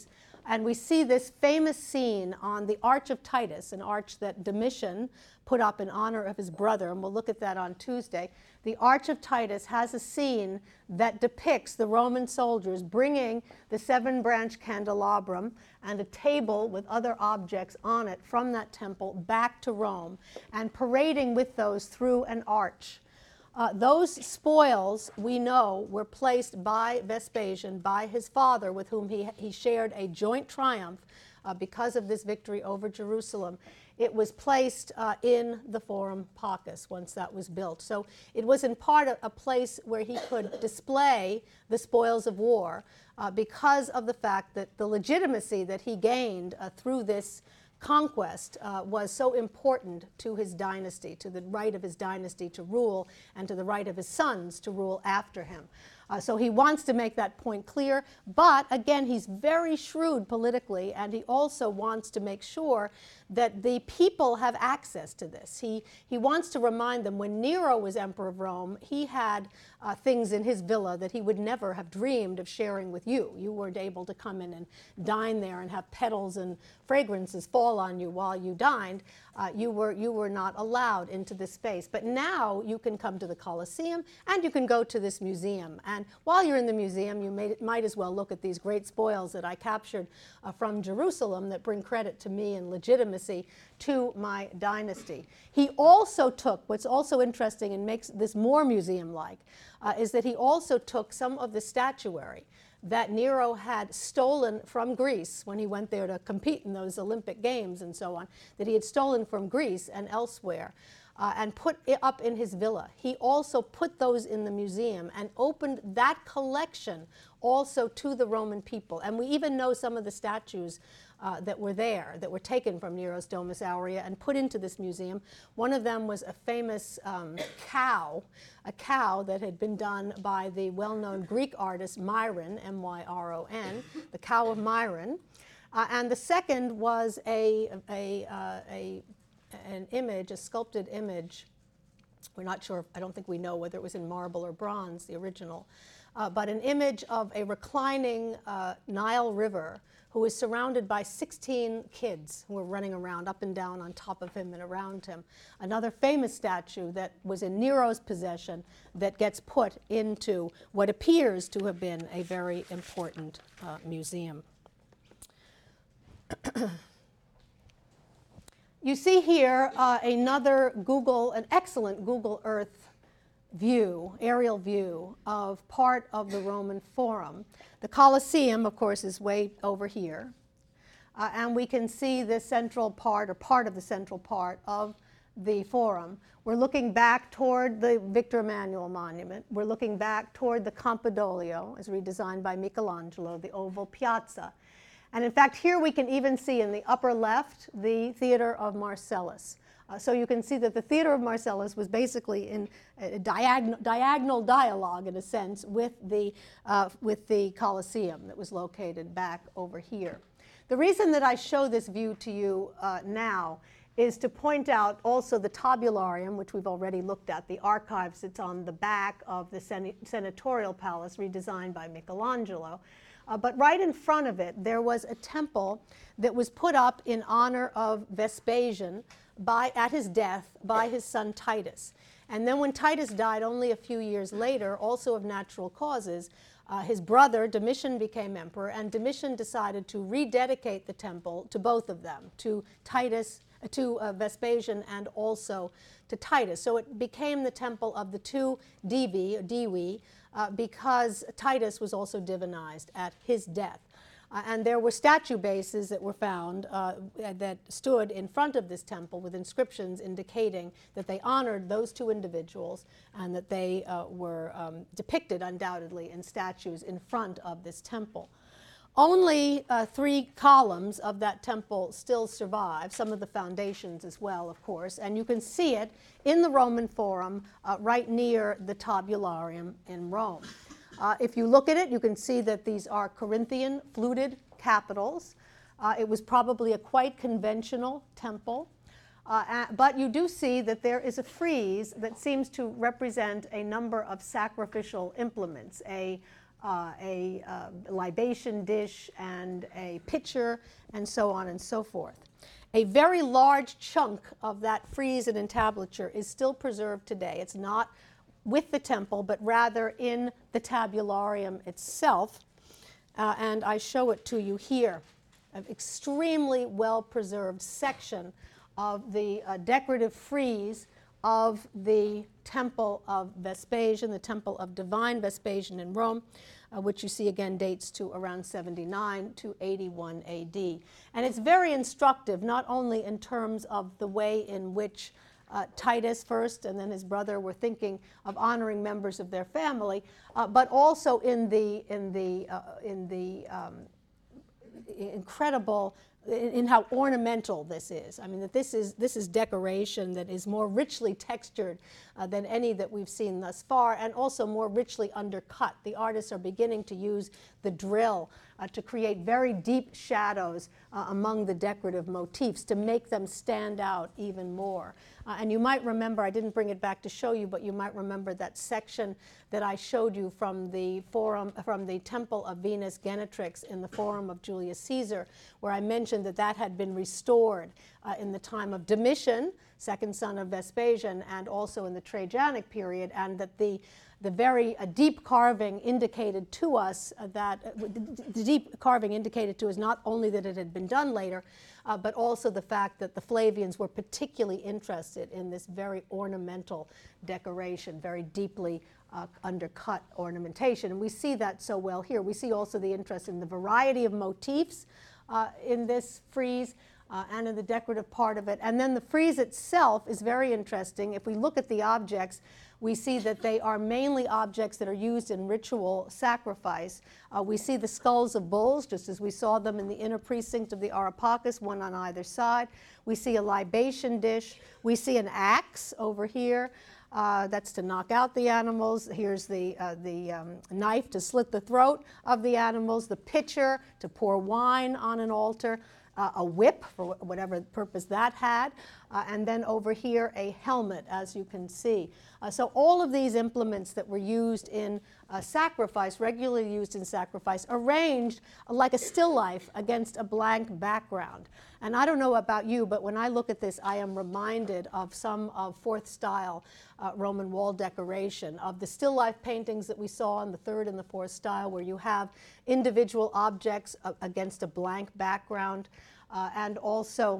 And we see this famous scene on the Arch of Titus, an arch that Domitian put up in honor of his brother, and we'll look at that on Tuesday. The Arch of Titus has a scene that depicts the Roman soldiers bringing the seven-branch candelabrum and a table with other objects on it from that temple back to Rome, and parading with those through an arch. Those spoils, we know, were placed by Vespasian, by his father, with whom he shared a joint triumph because of this victory over Jerusalem. It was placed in the Forum Pacus once that was built. So it was in part a place where he could display the spoils of war because of the fact that the legitimacy that he gained through this conquest was so important to his dynasty, to the right of his dynasty to rule, and to the right of his sons to rule after him. So he wants to make that point clear, but again, he's very shrewd politically, and he also wants to make sure that the people have access to this. He wants to remind them when Nero was emperor of Rome, he had things in his villa that he would never have dreamed of sharing with you. You weren't able to come in and dine there and have petals and fragrances fall on you while you dined. You were not allowed into this space. But now you can come to the Colosseum and you can go to this museum. And while you're in the museum, you might as well look at these great spoils that I captured from Jerusalem that bring credit to me and legitimacy to my dynasty. He also took, what's also interesting and makes this more museum-like, is that he also took some of the statuary that Nero had stolen from Greece when he went there to compete in those Olympic Games and so on, that he had stolen from Greece and elsewhere, and put it up in his villa. He also put those in the museum and opened that collection also to the Roman people. And we even know some of the statues that were there, that were taken from Nero's Domus Aurea and put into this museum. One of them was a famous cow, a cow that had been done by the well-known Greek artist Myron, M-Y-R-O-N, the cow of Myron. And the second was an image, a sculpted image. We're not sure, I don't think we know whether it was in marble or bronze, the original, but an image of a reclining Nile River who was surrounded by 16 kids who were running around up and down on top of him and around him. Another famous statue that was in Nero's possession that gets put into what appears to have been a very important museum. You see here an excellent Google Earth view, aerial view of part of the Roman Forum. The Colosseum, of course, is way over here. And we can see the central part, or part of the central part of the Forum. We're looking back toward the Victor Emmanuel Monument. We're looking back toward the Campidoglio, as redesigned by Michelangelo, the oval piazza. And in fact, here we can even see in the upper left the Theater of Marcellus. So you can see that the Theater of Marcellus was basically in a diagonal dialogue, in a sense, with the Colosseum that was located back over here. The reason that I show this view to you now is to point out also the tabularium, which we've already looked at, the archives that's on the back of the senatorial palace, redesigned by Michelangelo. But right in front of it, there was a temple that was put up in honor of Vespasian at his death by his son Titus. And then when Titus died only a few years later, also of natural causes, his brother Domitian became emperor, and Domitian decided to rededicate the temple to both of them, to Vespasian and also to Titus. So it became the temple of the two Divi, because Titus was also divinized at his death. And there were statue bases that were found that stood in front of this temple with inscriptions indicating that they honored those two individuals and that they were depicted undoubtedly in statues in front of this temple. Only 3 columns of that temple still survive, some of the foundations as well, of course, and you can see it in the Roman Forum right near the Tabularium in Rome. If you look at it, you can see that these are Corinthian fluted capitals. It was probably a quite conventional temple, but you do see that there is a frieze that seems to represent a number of sacrificial implements, a a libation dish and a pitcher, and so on and so forth. A very large chunk of that frieze and entablature is still preserved today. It's not with the temple, but rather in the tabularium itself, and I show it to you here. An extremely well-preserved section of the decorative frieze of the Temple of Vespasian, the Temple of Divine Vespasian in Rome, which you see again dates to around 79 to 81 AD. And it's very instructive, not only in terms of the way in which Titus first and then his brother were thinking of honoring members of their family, but also in the incredible in how ornamental this is. I mean, that this is decoration that is more richly textured than any that we've seen thus far, and also more richly undercut. The artists are beginning to use the drill to create very deep shadows among the decorative motifs to make them stand out even more. And you might remember, I didn't bring it back to show you, but you might remember that section that I showed you from the forum, from the Temple of Venus Genetrix in the Forum of Julius Caesar, where I mentioned that that had been restored in the time of Domitian, second son of Vespasian, and also in the Trajanic period, and that the very deep carving indicated to us the deep carving indicated to us not only that it had been done later, but also the fact that the Flavians were particularly interested in this very ornamental decoration, very deeply undercut ornamentation. And we see that so well here. We see also the interest in the variety of motifs in this frieze, and in the decorative part of it. And then the frieze itself is very interesting. If we look at the objects, we see that they are mainly objects that are used in ritual sacrifice. We see the skulls of bulls, just as we saw them in the inner precinct of the Areopagus, one on either side. We see a libation dish. We see an axe over here. That's to knock out the animals. Here's the knife to slit the throat of the animals, the pitcher to pour wine on an altar, a whip for whatever purpose that had, and then over here a helmet, as you can see. So all of these implements that were used in sacrifice, regularly used in sacrifice, arranged like a still life against a blank background. And I don't know about you, but when I look at this, I am reminded of some of fourth style Roman wall decoration, of the still life paintings that we saw in the third and the fourth style, where you have individual objects against a blank background, and also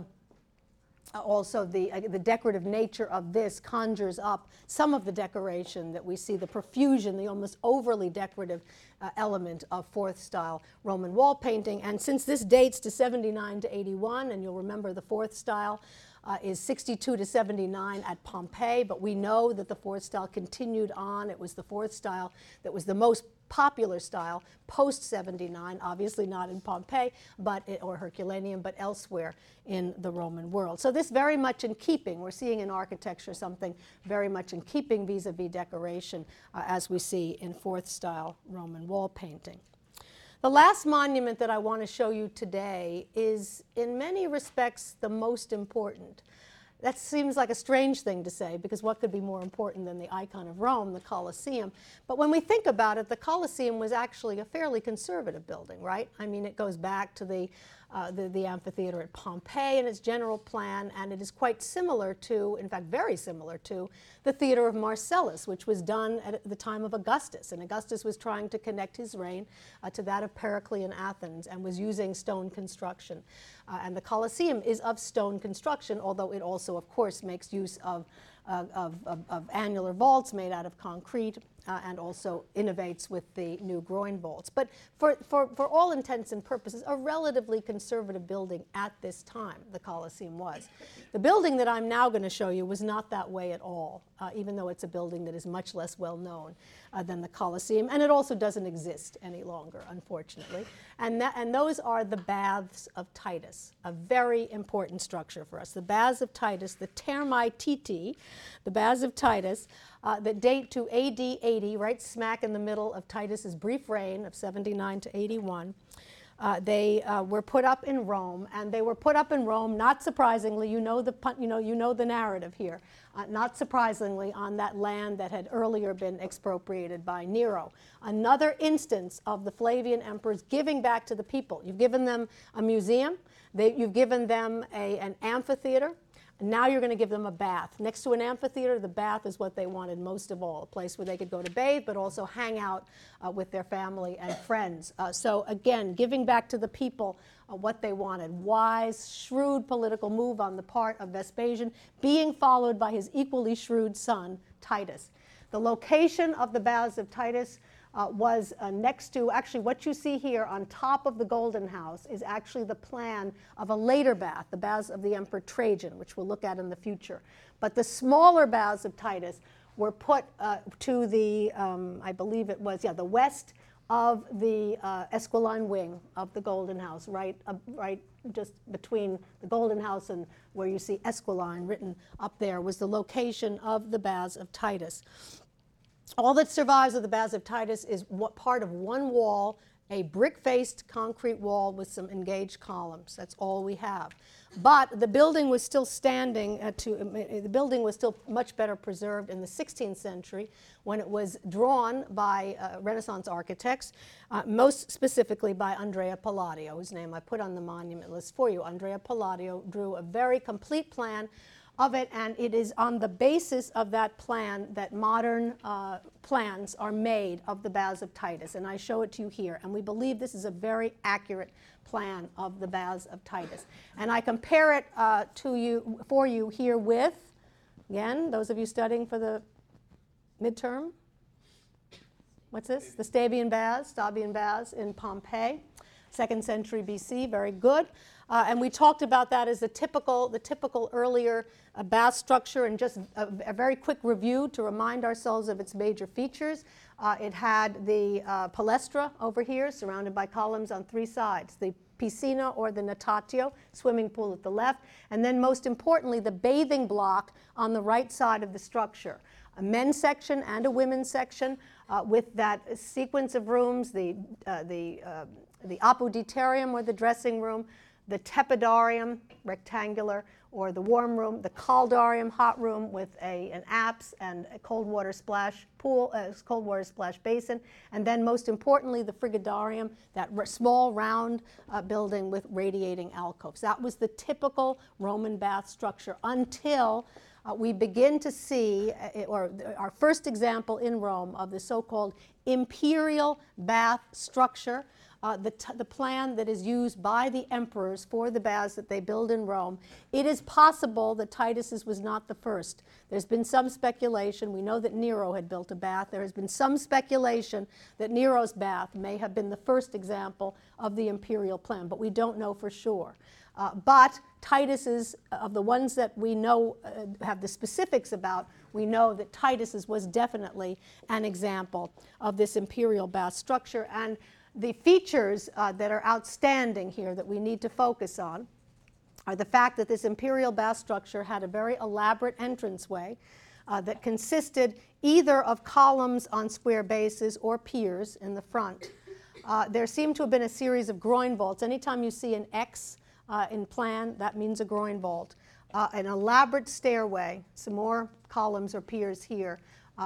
the decorative nature of this conjures up some of the decoration that we see, the profusion, the almost overly decorative element of fourth style Roman wall painting. And since this dates to 79 to 81, and you'll remember the fourth style is 62 to 79 at Pompeii, but we know that the fourth style continued on. It was the fourth style that was the most popular style post 79, obviously not in Pompeii or Herculaneum, but elsewhere in the Roman world. So this very much in keeping. We're seeing in architecture something very much in keeping vis-a-vis decoration, as we see in fourth style Roman wall painting. The last monument that I want to show you today is in many respects the most important. That seems like a strange thing to say, because what could be more important than the icon of Rome, the Colosseum? But when we think about it, the Colosseum was actually a fairly conservative building, right? I mean, it goes back to the amphitheater at Pompeii in its general plan, and it is quite similar to, in fact very similar to, the theater of Marcellus, which was done at the time of Augustus. And Augustus was trying to connect his reign to that of Periclean Athens, and was using stone construction. And the Colosseum is of stone construction, although it also, of course, makes use of annular vaults made out of concrete, and also innovates with the new groin vaults. But for all intents and purposes, a relatively conservative building at this time, the Colosseum was. The building that I'm now going to show you was not that way at all, even though it's a building that is much less well known than the Colosseum, and it also doesn't exist any longer, unfortunately. And those are the Baths of Titus, a very important structure for us. The Baths of Titus, the Thermae Titi, the Baths of Titus, that date to AD 80, right smack in the middle of Titus's brief reign of 79 to 81. They were put up in Rome, and they were put up in Rome, not surprisingly, you know the narrative here, not surprisingly, on that land that had earlier been expropriated by Nero. Another instance of the Flavian emperors giving back to the people. You've given them a museum, you've given them an amphitheater, and now you're going to give them a bath. Next to an amphitheater, the bath is what they wanted most of all, a place where they could go to bathe, but also hang out with their family and friends. So again, giving back to the people what they wanted. Wise, shrewd political move on the part of Vespasian, being followed by his equally shrewd son, Titus. The location of the baths of Titus was next to, actually what you see here on top of the Golden House is actually the plan of a later bath, the baths of the Emperor Trajan, which we'll look at in the future. But the smaller baths of Titus were put to the, I believe it was, the west of the Esquiline wing of the Golden House, right just between the Golden House and where you see Esquiline written up there was the location of the baths of Titus. All that survives of the baths of Titus is part of one wall, a brick-faced concrete wall with some engaged columns. That's all we have. But the building was still standing, the building was still much better preserved in the 16th century when it was drawn by Renaissance architects, most specifically by Andrea Palladio, whose name I put on the monument list for you. Andrea Palladio drew a very complete plan of it, and it is on the basis of that plan that modern plans are made of the baths of Titus, and I show it to you here. And we believe this is a very accurate plan of the baths of Titus. And I compare it for you here with, again, those of you studying for the midterm, what's this? The Stabian baths in Pompeii, 2nd century BC, very good. And we talked about that as the typical earlier bath structure, and just a very quick review to remind ourselves of its major features. It had the palestra over here, surrounded by columns on 3 sides, the piscina or the natatio, swimming pool at the left, and then most importantly, the bathing block on the right side of the structure. A men's section and a women's section with that sequence of rooms, the apoditerium or the dressing room, the tepidarium, rectangular, or the warm room, the caldarium, hot room with an apse and a cold water splash pool, cold water splash basin, and then most importantly the frigidarium, that small round building with radiating alcoves. That was the typical Roman bath structure until we begin to see, or our first example in Rome of the so-called imperial bath structure, the plan that is used by the emperors for the baths that they build in Rome. It is possible that Titus's was not the first. There's been some speculation. We know that Nero had built a bath. There has been some speculation that Nero's bath may have been the first example of the imperial plan, but we don't know for sure. But Titus's, of the ones that we know have the specifics about, we know that Titus's was definitely an example of this imperial bath structure. And the features that are outstanding here that we need to focus on are the fact that this imperial bath structure had a very elaborate entranceway that consisted either of columns on square bases or piers in the front. There seemed to have been a series of groin vaults. Anytime you see an X in plan, that means a groin vault. An elaborate stairway, some more columns or piers here,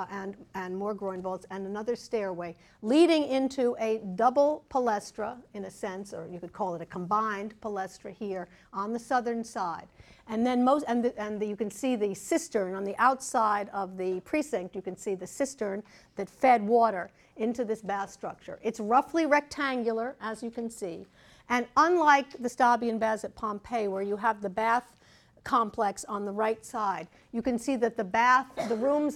and more groin vaults, and another stairway leading into a double palestra, in a sense, or you could call it a combined palestra here on the southern side. And then you can see the cistern on the outside of the precinct. You can see the cistern that fed water into this bath structure. It's roughly rectangular, as you can see. And unlike the Stabian baths at Pompeii, where you have the bath complex on the right side, you can see that the rooms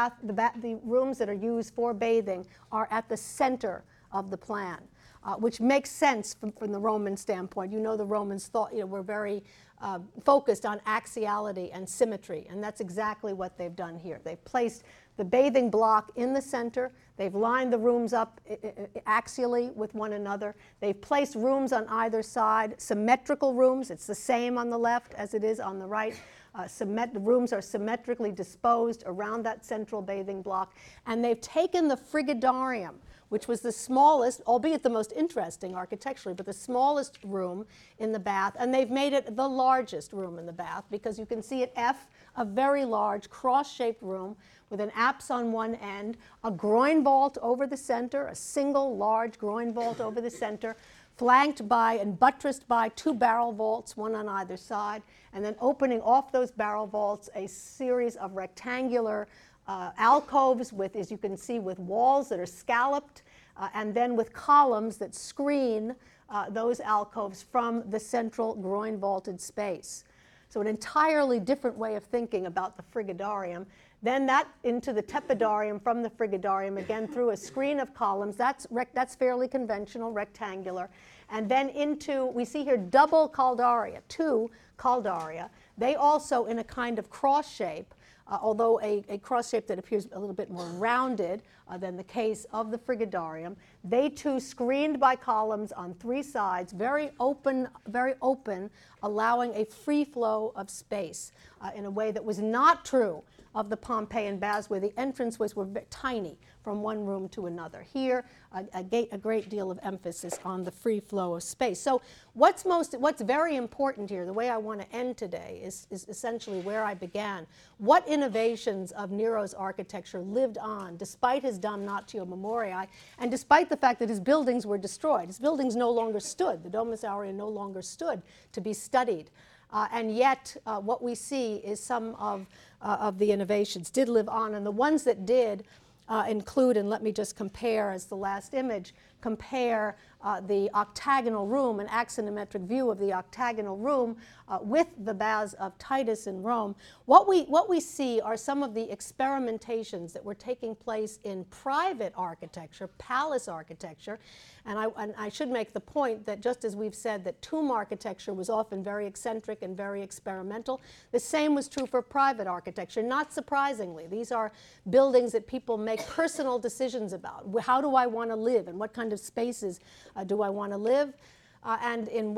that are used for bathing are at the center of the plan, which makes sense from the Roman standpoint. You know, the Romans were very focused on axiality and symmetry, and that's exactly what they've done here. They've placed the bathing block in the center. They've lined the rooms up axially with one another. They've placed rooms on either side, symmetrical rooms. It's the same on the left as it is on the right. The rooms are symmetrically disposed around that central bathing block. And they've taken the frigidarium, which was the smallest, albeit the most interesting architecturally, but the smallest room in the bath. And they've made it the largest room in the bath because you can see at F a very large cross-shaped room with an apse on one end, a groin vault over the center, a single large groin vault over the center, flanked by and buttressed by 2 barrel vaults, one on either side, and then opening off those barrel vaults a series of rectangular alcoves with, as you can see, with walls that are scalloped, and then with columns that screen those alcoves from the central groin vaulted space. So an entirely different way of thinking about the frigidarium. Then that into the tepidarium from the frigidarium, again through a screen of columns. That's fairly conventional, rectangular. And then into, we see here double caldaria, 2 caldaria. They also in a kind of cross shape, although a cross shape that appears a little bit more rounded than the case of the frigidarium. They too screened by columns on 3 sides, very open, allowing a free flow of space in a way that was not true of the Pompeian baths, where the entranceways were tiny from one room to another. Here, a great deal of emphasis on the free flow of space. So what's very important here, the way I want to end today, is essentially where I began. What innovations of Nero's architecture lived on despite his damnatio memoriae, and despite the fact that his buildings were destroyed. His buildings no longer stood. The Domus Aurea no longer stood to be studied. And yet, what we see is some of the innovations did live on, and the ones that did include, and let me just compare as the last image, compare the octagonal room, an axonometric view of the octagonal room with the baths of Titus in Rome. What we see are some of the experimentations that were taking place in private architecture, palace architecture, and I should make the point that just as we've said that tomb architecture was often very eccentric and very experimental, the same was true for private architecture. Not surprisingly, these are buildings that people make personal decisions about. How do I want to live, and what kind of spaces do I want to live, and in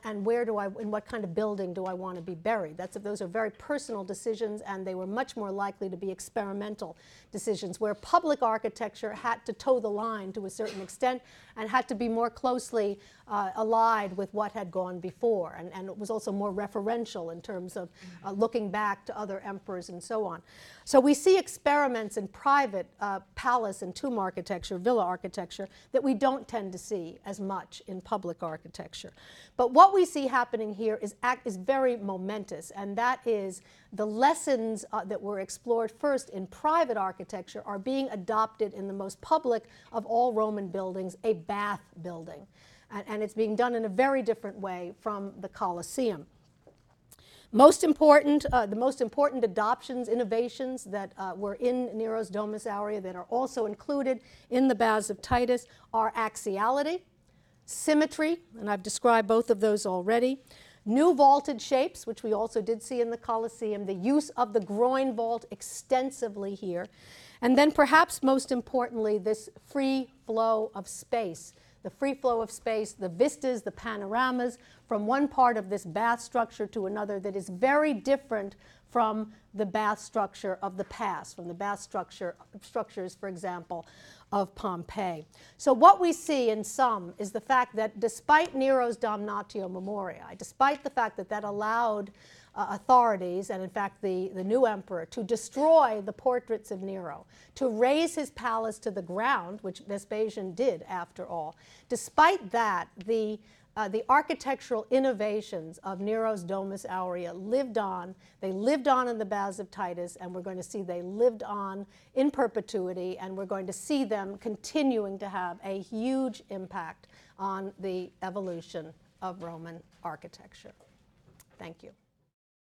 what kind of building do I want to be buried? Those are very personal decisions, and they were much more likely to be experimental decisions, where public architecture had to toe the line to a certain extent and had to be more closely allied with what had gone before, and it was also more referential in terms of looking back to other emperors and so on. So we see experiments in private palace and tomb architecture, villa architecture, that we don't tend to see as much in public architecture. But what we see happening here is very momentous, and that is the lessons that were explored first in private architecture are being adopted in the most public of all Roman buildings, a bath building. And it's being done in a very different way from the Colosseum. The most important adoptions, innovations that were in Nero's Domus Aurea that are also included in the baths of Titus are axiality, symmetry, and I've described both of those already, new vaulted shapes, which we also did see in the Colosseum, the use of the groin vault extensively here, and then perhaps most importantly, this free flow of space. The free flow of space, the vistas, the panoramas from one part of this bath structure to another that is very different from the bath structure of the past, from the bath structures, for example, of Pompeii. So what we see in sum is the fact that despite Nero's damnatio memoriae, despite the fact that that allowed authorities, and in fact the new emperor, to destroy the portraits of Nero, to raze his palace to the ground, which Vespasian did after all. Despite that, the architectural innovations of Nero's Domus Aurea lived on. They lived on in the baths of Titus, and we're going to see they lived on in perpetuity, and we're going to see them continuing to have a huge impact on the evolution of Roman architecture. Thank you.